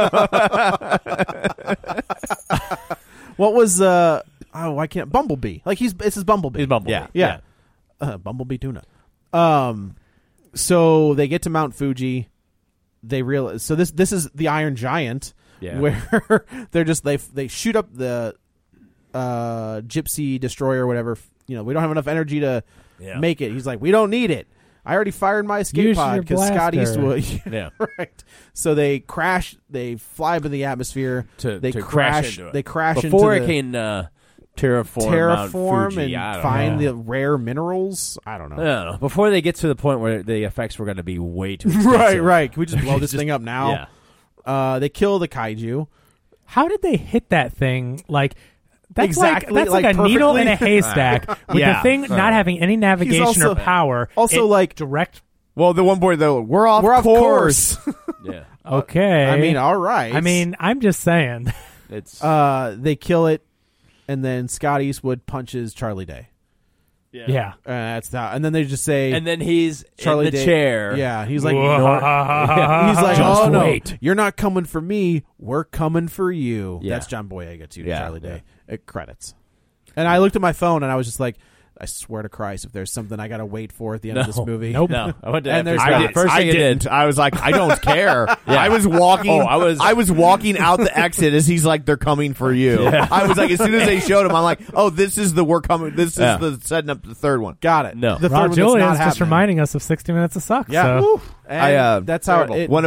what was uh oh I can't Bumblebee like he's this is Bumblebee.
He's Bumblebee.
Yeah.
Yeah. Uh, Bumblebee tuna. Um, so they get to Mount Fuji. They realize so this this is the Iron Giant,
Yeah.
where they're just they they shoot up the uh Gypsy destroyer or whatever. You know, we don't have enough energy to
Yeah.
make it. He's like, we don't need it. I already fired my escape
Use
pod
your
because Scott
blaster.
Eastwood.
Yeah.
Right. So they crash. They fly up in the atmosphere.
To-
they
to
crash.
crash into it.
They crash
Before
into
it
the
can uh, terraform, Mount
terraform
Fuji,
and
I don't
find
know.
the rare minerals. I don't know.
I don't know. Before they get to the point where the effects were going to be way too expensive.
Right, right. Can we just blow this
Just-
thing up now?
Yeah.
Uh, they kill the kaiju.
How did they hit that thing? Like that's
Exactly,
like that's like,
like
a needle
perfectly.
in a haystack with
Yeah.
the thing not having any navigation
also-
or power.
also,
It
like-
direct.
Well, the one boy though, we're off
We're off
course.
Yeah.
Okay,
I mean, all right.
I mean, I'm just saying.
It's
uh, they kill it, and then Scott Eastwood punches Charlie Day.
Yeah.
Uh, that's that. And then they just say,
and then he's
Charlie
in the
Day-
chair.
Yeah, he's like,
Whoa.
"Nor-" Yeah, he's like,
Just
oh no,
wait.
you're not coming for me. We're coming for you.
Yeah.
That's John Boyega too. to
Yeah.
Charlie Day. It credits. And I looked at my phone and I was just like, I swear to Christ, if there's something I got to wait for at the end
No.
of this movie,
Nope.
No, I went to
And there's
I
not.
did, first
I
thing I
didn't.
did.
I was like, I don't care.
Yeah.
I was walking.
Oh, I was-
I was walking out the exit as he's like, they're coming for you. I was like, as soon as they showed him, I'm like, oh, this is the we're coming. This is
Yeah.
the setting up the third one.
got it.
No.
the third
Rob
one that's
Julian's
not
just
happening.
reminding us of sixty minutes of suck.
Yeah,
So.
Woo. And
I, uh,
that's how
terrible.
it.
One of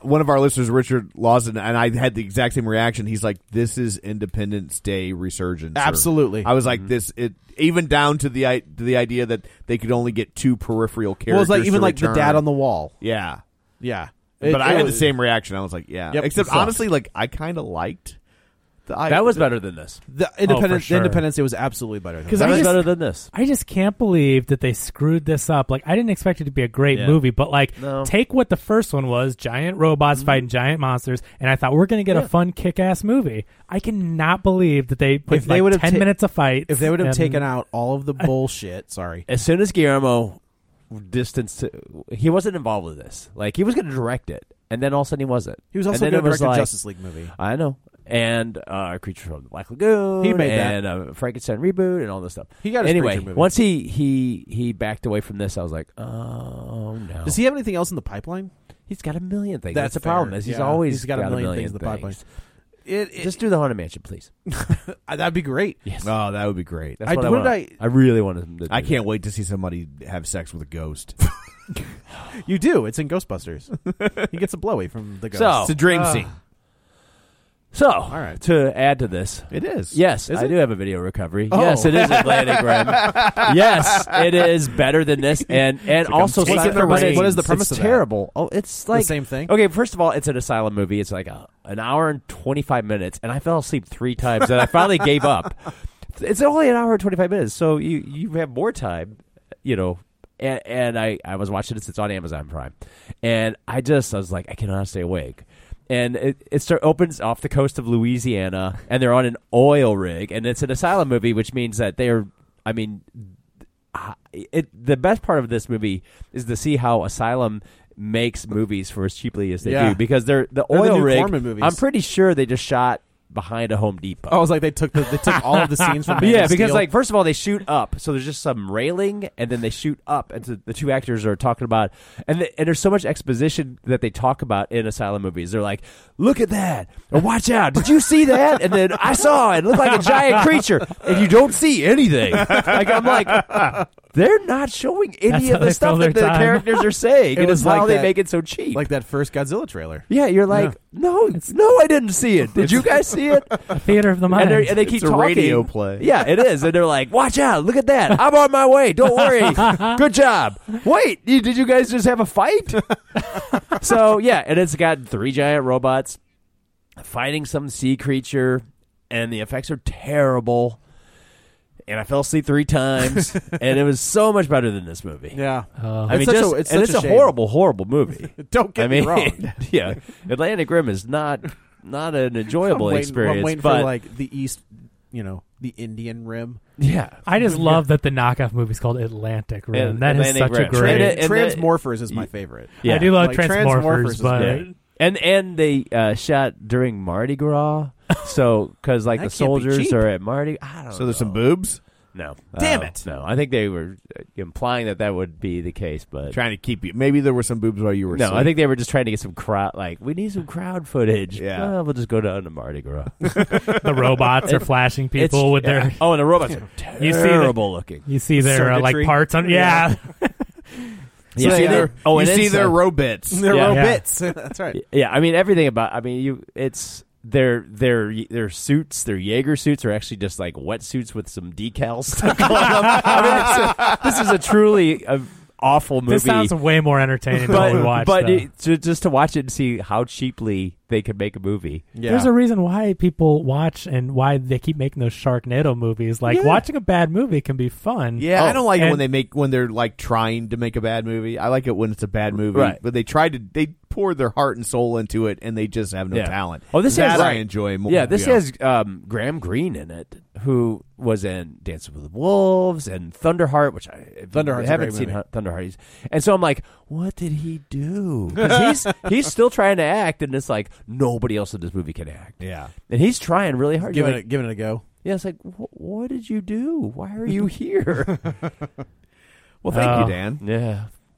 one of our listeners, Richard Lawson, and I had the exact same reaction. He's like, "This is Independence Day resurgence." Or-
Absolutely.
I was like,
Mhm.
"This." It even down to the i- to the idea that they could only get two peripheral characters.
Well, it's like even
to
like the
return.
dad on the wall.
Yeah,
Yeah.
but
It-
I
it
had
was-
the same reaction. I was like, "Yeah."
Yep.
Except
Sucks.
honestly, like I kind of liked the. I,
That was
the-
better than this.
The
Oh,
Independence,
for sure.
the Independence Day was absolutely better. Than
Because
That
I
was
just,
better than this.
I just can't believe that they screwed this up. Like, I didn't expect it to be a great
Yeah.
movie, but like,
No.
take what the first one was: giant robots fighting giant monsters, and I thought we're going to get
Yeah.
a fun, kick-ass movie. I cannot believe that they put
If they
like
would've
ten
ta-
minutes of fights.
if they would have
and-
taken out all of the bullshit, sorry.
As soon as Guillermo distanced, he wasn't involved with this. Like he was going to direct it, and then all of a sudden he wasn't.
He was
And
also
then
going
it
to
was
direct a
like-
Justice League movie.
I know. And uh, Creature from the Black Lagoon.
He made that.
and uh, Frankenstein reboot and all this stuff.
He got his
anyway.
Creature movie.
Once he he he backed away from this, I was like, oh no.
Does he have anything else in the pipeline?
He's got a million things.
That's
That's, the problem.
fair.
Is he's
Yeah.
always
He's got a million things in the pipeline. It, it,
Just do the Haunted Mansion, please.
that'd be great.
Yes.
Oh, that would be great.
That's
I-
what I,
what
want.
did
I, really wanted him to. Do
I can't
that.
wait to see somebody have sex with a ghost.
You do. It's in Ghostbusters. He gets a blowy from the ghost.
So-
It's a dream
Uh,
scene.
So,
right.
to add to this,
It is.
yes,
Is
I
it?
do have a video recovery.
Oh.
Yes, it is Atlantic Rim. Yes, it is better than this, and and
like I'm
also
taking
Silent
the
Rim.
reins.
What is the premise
It's
of that?
terrible. Oh, it's like
same thing?
Okay, first of all, it's an asylum movie. It's like a, an hour and twenty five minutes, and I fell asleep three times, and I finally gave up. It's only an hour and twenty five minutes, so you you have more time, you know. And, and I I was watching it. It's on Amazon Prime, and I just I was like, I cannot stay awake. And it, it start, opens off the coast of Louisiana, and they're on an oil rig, and it's an asylum movie, which means that they're, I mean, uh, it. The best part of this movie is to see how Asylum makes movies for as cheaply as they
Yeah.
do, because they're the
They're the
oil
new
rig.
Corman movies.
I'm pretty sure they just shot behind a Home Depot.
Oh, I was like they took the, they took all of the scenes from Man
yeah,
of
because
Steel.
like first of all they shoot up, so there's just some railing, and then they shoot up, and so the two actors are talking about, and the, and there's so much exposition that they talk about in asylum movies. They're like, "Look at that," or "Watch out! Did you see that?" And then I saw it, it looked like a giant creature, and you don't see anything. Like I'm like, they're not showing any
That's
of
how
the
they
stuff
fill
that
their
the
time.
characters are saying,
It
and
was
it's how
like
they
that-
make it so cheap.
like that first Godzilla trailer.
yeah, you're like, no, no, I didn't see it. Did you guys see it?
A theater of the
And,
mind.
they're- and they keep
It's a
talking.
radio play.
Yeah, it is. And they're like, watch out. Look at that. I'm on my way. Don't worry. Good job. Wait, you, did you guys just have a fight? So, yeah, and it's got three giant robots fighting some sea creature, and the effects are terrible. And I fell asleep three times, and it was so much better than this movie.
Yeah.
Uh,
I mean,
such a-
just,
it's
and
such
it's
a
a,
shame.
horrible, horrible movie.
Don't get
I mean,
me wrong.
yeah, Atlantic Rim is not not an enjoyable
I'm waiting,
experience,
I'm waiting
but
for like the East, you know, the Indian Rim.
yeah,
I just love that the knockoff movie's called Atlantic Rim.
And
that is
Atlantic
such
Rim.
a great.
And it-
Transmorphers is my favorite.
Yeah.
I do love
Like,
Transmorphers,
Transmorphers is
but
great.
And and they uh, shot during Mardi Gras, so because like
That
the
can't be
soldiers
cheap.
are at Mardi. I don't
So there's
know.
some boobs.
No,
Damn
Uh,
it.
No, I think they were uh, implying that that would be the case, but
Trying to keep you. Maybe there were some boobs while you were.
no,
asleep.
I think they were just trying to get some crowd. Like we need some crowd footage.
Yeah.
Well, we'll just go down to Mardi Gras.
the robots are flashing people
It's-
with
yeah.
their.
oh, and the robots are
You see the-
terrible looking.
You see their uh, like
Circuitry.
parts on. Yeah,
You
Yeah,
see
and
their,
it- oh,
you
and
see
it's,
their
uh,
robits.
They're
Yeah.
Yeah.
bits. That's right.
Yeah, I mean everything about. I mean you. It's their their their suits. Their Jaeger suits are actually just like wetsuits with some decals stuck on them. I mean, it's a, this is a truly uh, awful movie.
this sounds way more entertaining than what we
but
watched.
but
though.
it, to, just to watch it and see how cheaply they could make a movie.
Yeah.
There's a reason why people watch and why they keep making those Sharknado movies. Like
Yeah.
watching a bad movie can be fun.
Yeah,
Oh,
I don't like it
and-
when they make when they're like trying to make a bad movie. I like it when it's a bad movie,
Right.
but they tried to they poured their heart and soul into it, and they just have no
Yeah.
talent.
Oh, this
that
has-
I enjoy more.
Yeah, this
you know.
has um, Graham Greene in it, who was in Dancing with the Wolves and Thunderheart, which I
Thunderheart's a
haven't
great
seen.
movie.
Thunderheart, He's- and so I'm like, what did he do? Because he's he's still trying to act, and it's like nobody else in this movie can act.
Yeah.
And he's trying really hard. You're
Giving
like,
it, giving it a go.
yeah, it's like, wh- what did you do? Why are you here?
Well, thank
Oh.
you, Dan.
yeah.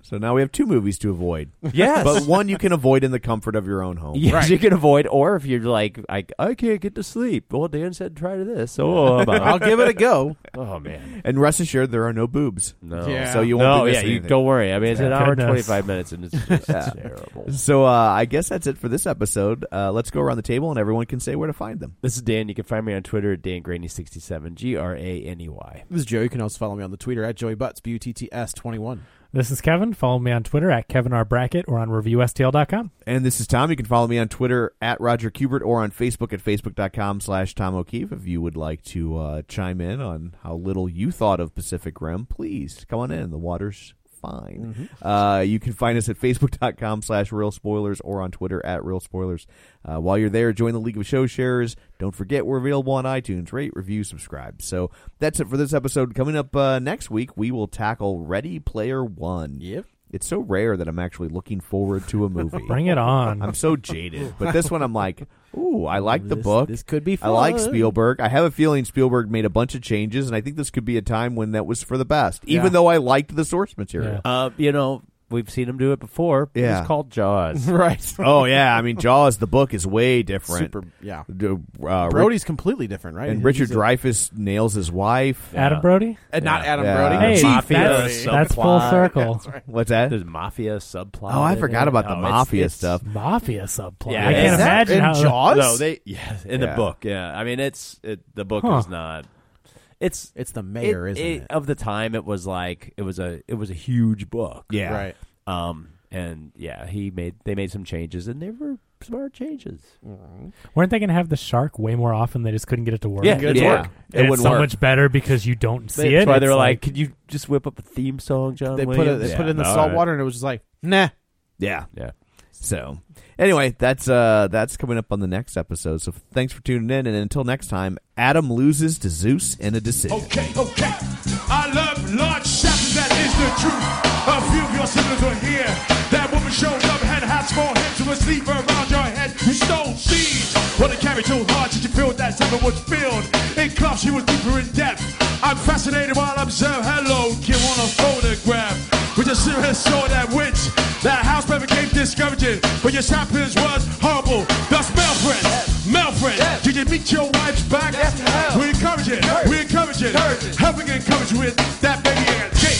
So now we have two movies to avoid.
Yes.
But one you can avoid in the comfort of your own home.
Yes,
Right.
you can avoid. Or if you're like, I, I can't get to sleep. Well, Dan said try to this. Oh, I'm out.
I'll give it a go.
Oh, man.
And rest assured, there are no boobs.
No.
Yeah.
So you won't
No,
be
yeah,
missing
you
anything.
don't worry. I mean, it's an
Thank
hour and
goodness.
twenty-five minutes, and it's just terrible.
So uh, I guess that's it for this episode. Uh, let's go around the table, and everyone can say where to find them.
This is Dan. You can find me on Twitter at Dan Graney sixty-seven, G R A N E Y.
This is Joe. You can also follow me on the Twitter at Joey Butts, B U T T S twenty-one.
This is Kevin. Follow me on Twitter at Kevin R. Brackett or on review S T L dot com.
And this is Tom. You can follow me on Twitter at Roger Kubert or on Facebook at Facebook.com slash Tom O'Keefe. If you would like to uh, chime in on how little you thought of Pacific Rim, please come on in. The water's fine. Mm-hmm. Uh, you can find us at Facebook.com slash Real Spoilers or on Twitter at Real Spoilers. Uh, while you're there, join the League of Show Sharers. Don't forget we're available on iTunes. Rate, review, subscribe. So that's it for this episode. Coming up uh, next week, we will tackle Ready Player One.
Yep.
It's so rare that I'm actually looking forward to a movie.
Bring it on.
I'm so jaded. But this one I'm like, ooh, I like the
This-
book.
this could be
I like
fun.
Spielberg. I have a feeling Spielberg made a bunch of changes, and I think this could be a time when that was for the best,
Yeah.
even though I liked the source material.
Uh, you know, we've seen him do it before.
Yeah.
It's called Jaws.
Right.
Oh, yeah. I mean, Jaws, the book, is way different.
Super, yeah.
D- Uh,
Brody's completely different, right?
and Richard
He's a-
Dreyfuss nails his wife.
Adam Brody?
Uh, not Adam
Yeah.
Brody.
Hey,
Chief
Mafia
Brody.
subplot.
That's full circle.
What's that?
There's mafia subplot.
Oh, I
in
forgot
it.
about the
Oh, it's-
mafia
it's-
stuff.
Mafia subplot.
Yeah,
I
is
can't
that
imagine
in
how
Jaws?
No, they yeah in
Yeah.
the book. Yeah, I mean it's it, the book
Huh.
is not. It's
It's the mayor,
it,
isn't it?
Of the time, it was like it was a it was a huge book.
Yeah.
Right.
Um. And yeah, he made they made some changes, and they were smart changes.
Weren't they going to have the shark way more often? They just couldn't get it to work.
Yeah,
Good
yeah.
work.
And
It
it's
wouldn't
so
work.
much better because you don't see it.
That's why they
It's
were like, "Could you just whip up a theme song, John?"
They put it.
Williams?"
They put it in the
Yeah,
salt
all
water, and it was just like, nah.
Yeah.
right. Yeah.
So, anyway, that's uh, that's coming up on the next episode. So, thanks for tuning in, and until next time, Adam loses to Zeus in a decision.
Okay, okay. I love large shots, that is the truth. A few of your siblings were here. That woman showed up, had hot small head to a sleeve around your head. You stole seeds. Well, it carried too hard, did you feel that something was filled? In cuffs, she was deeper in depth. I'm fascinated while I observe. Hello, kid, want a photograph. We just serious saw that witch. That house man became discouraging, but your samples was horrible. Thus, Melfred, Melfred, did you meet your wife's back? Yes, we encourage it, we encourage it, helping encourage you with that baby and cake.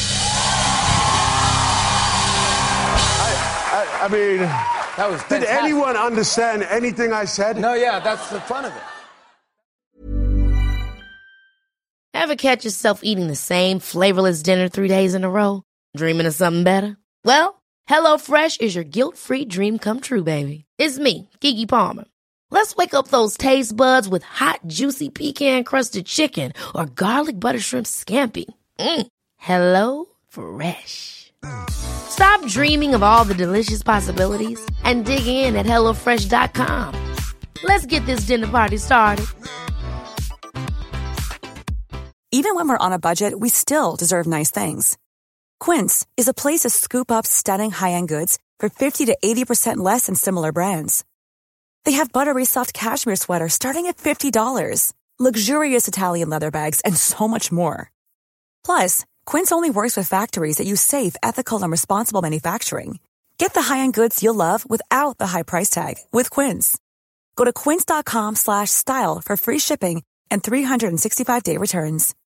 I, I mean,
That was
did
fantastic.
anyone understand anything I said?
No, yeah, that's the fun of it.
Ever catch yourself eating the same flavorless dinner three days in a row? Dreaming of something better? Well, HelloFresh is your guilt-free dream come true, baby. It's me, Keke Palmer. Let's wake up those taste buds with hot, juicy pecan-crusted chicken or garlic butter shrimp scampi. Mm. Hello Fresh. Stop dreaming of all the delicious possibilities and dig in at hello fresh dot com. Let's get this dinner party started.
Even when we're on a budget, we still deserve nice things. Quince is a place to scoop up stunning high-end goods for fifty to eighty percent less than similar brands. They have buttery soft cashmere sweaters starting at fifty dollars, luxurious Italian leather bags, and so much more. Plus, Quince only works with factories that use safe, ethical, and responsible manufacturing. Get the high-end goods you'll love without the high price tag with Quince. Go to quince dot com slash style for free shipping and three sixty-five day returns.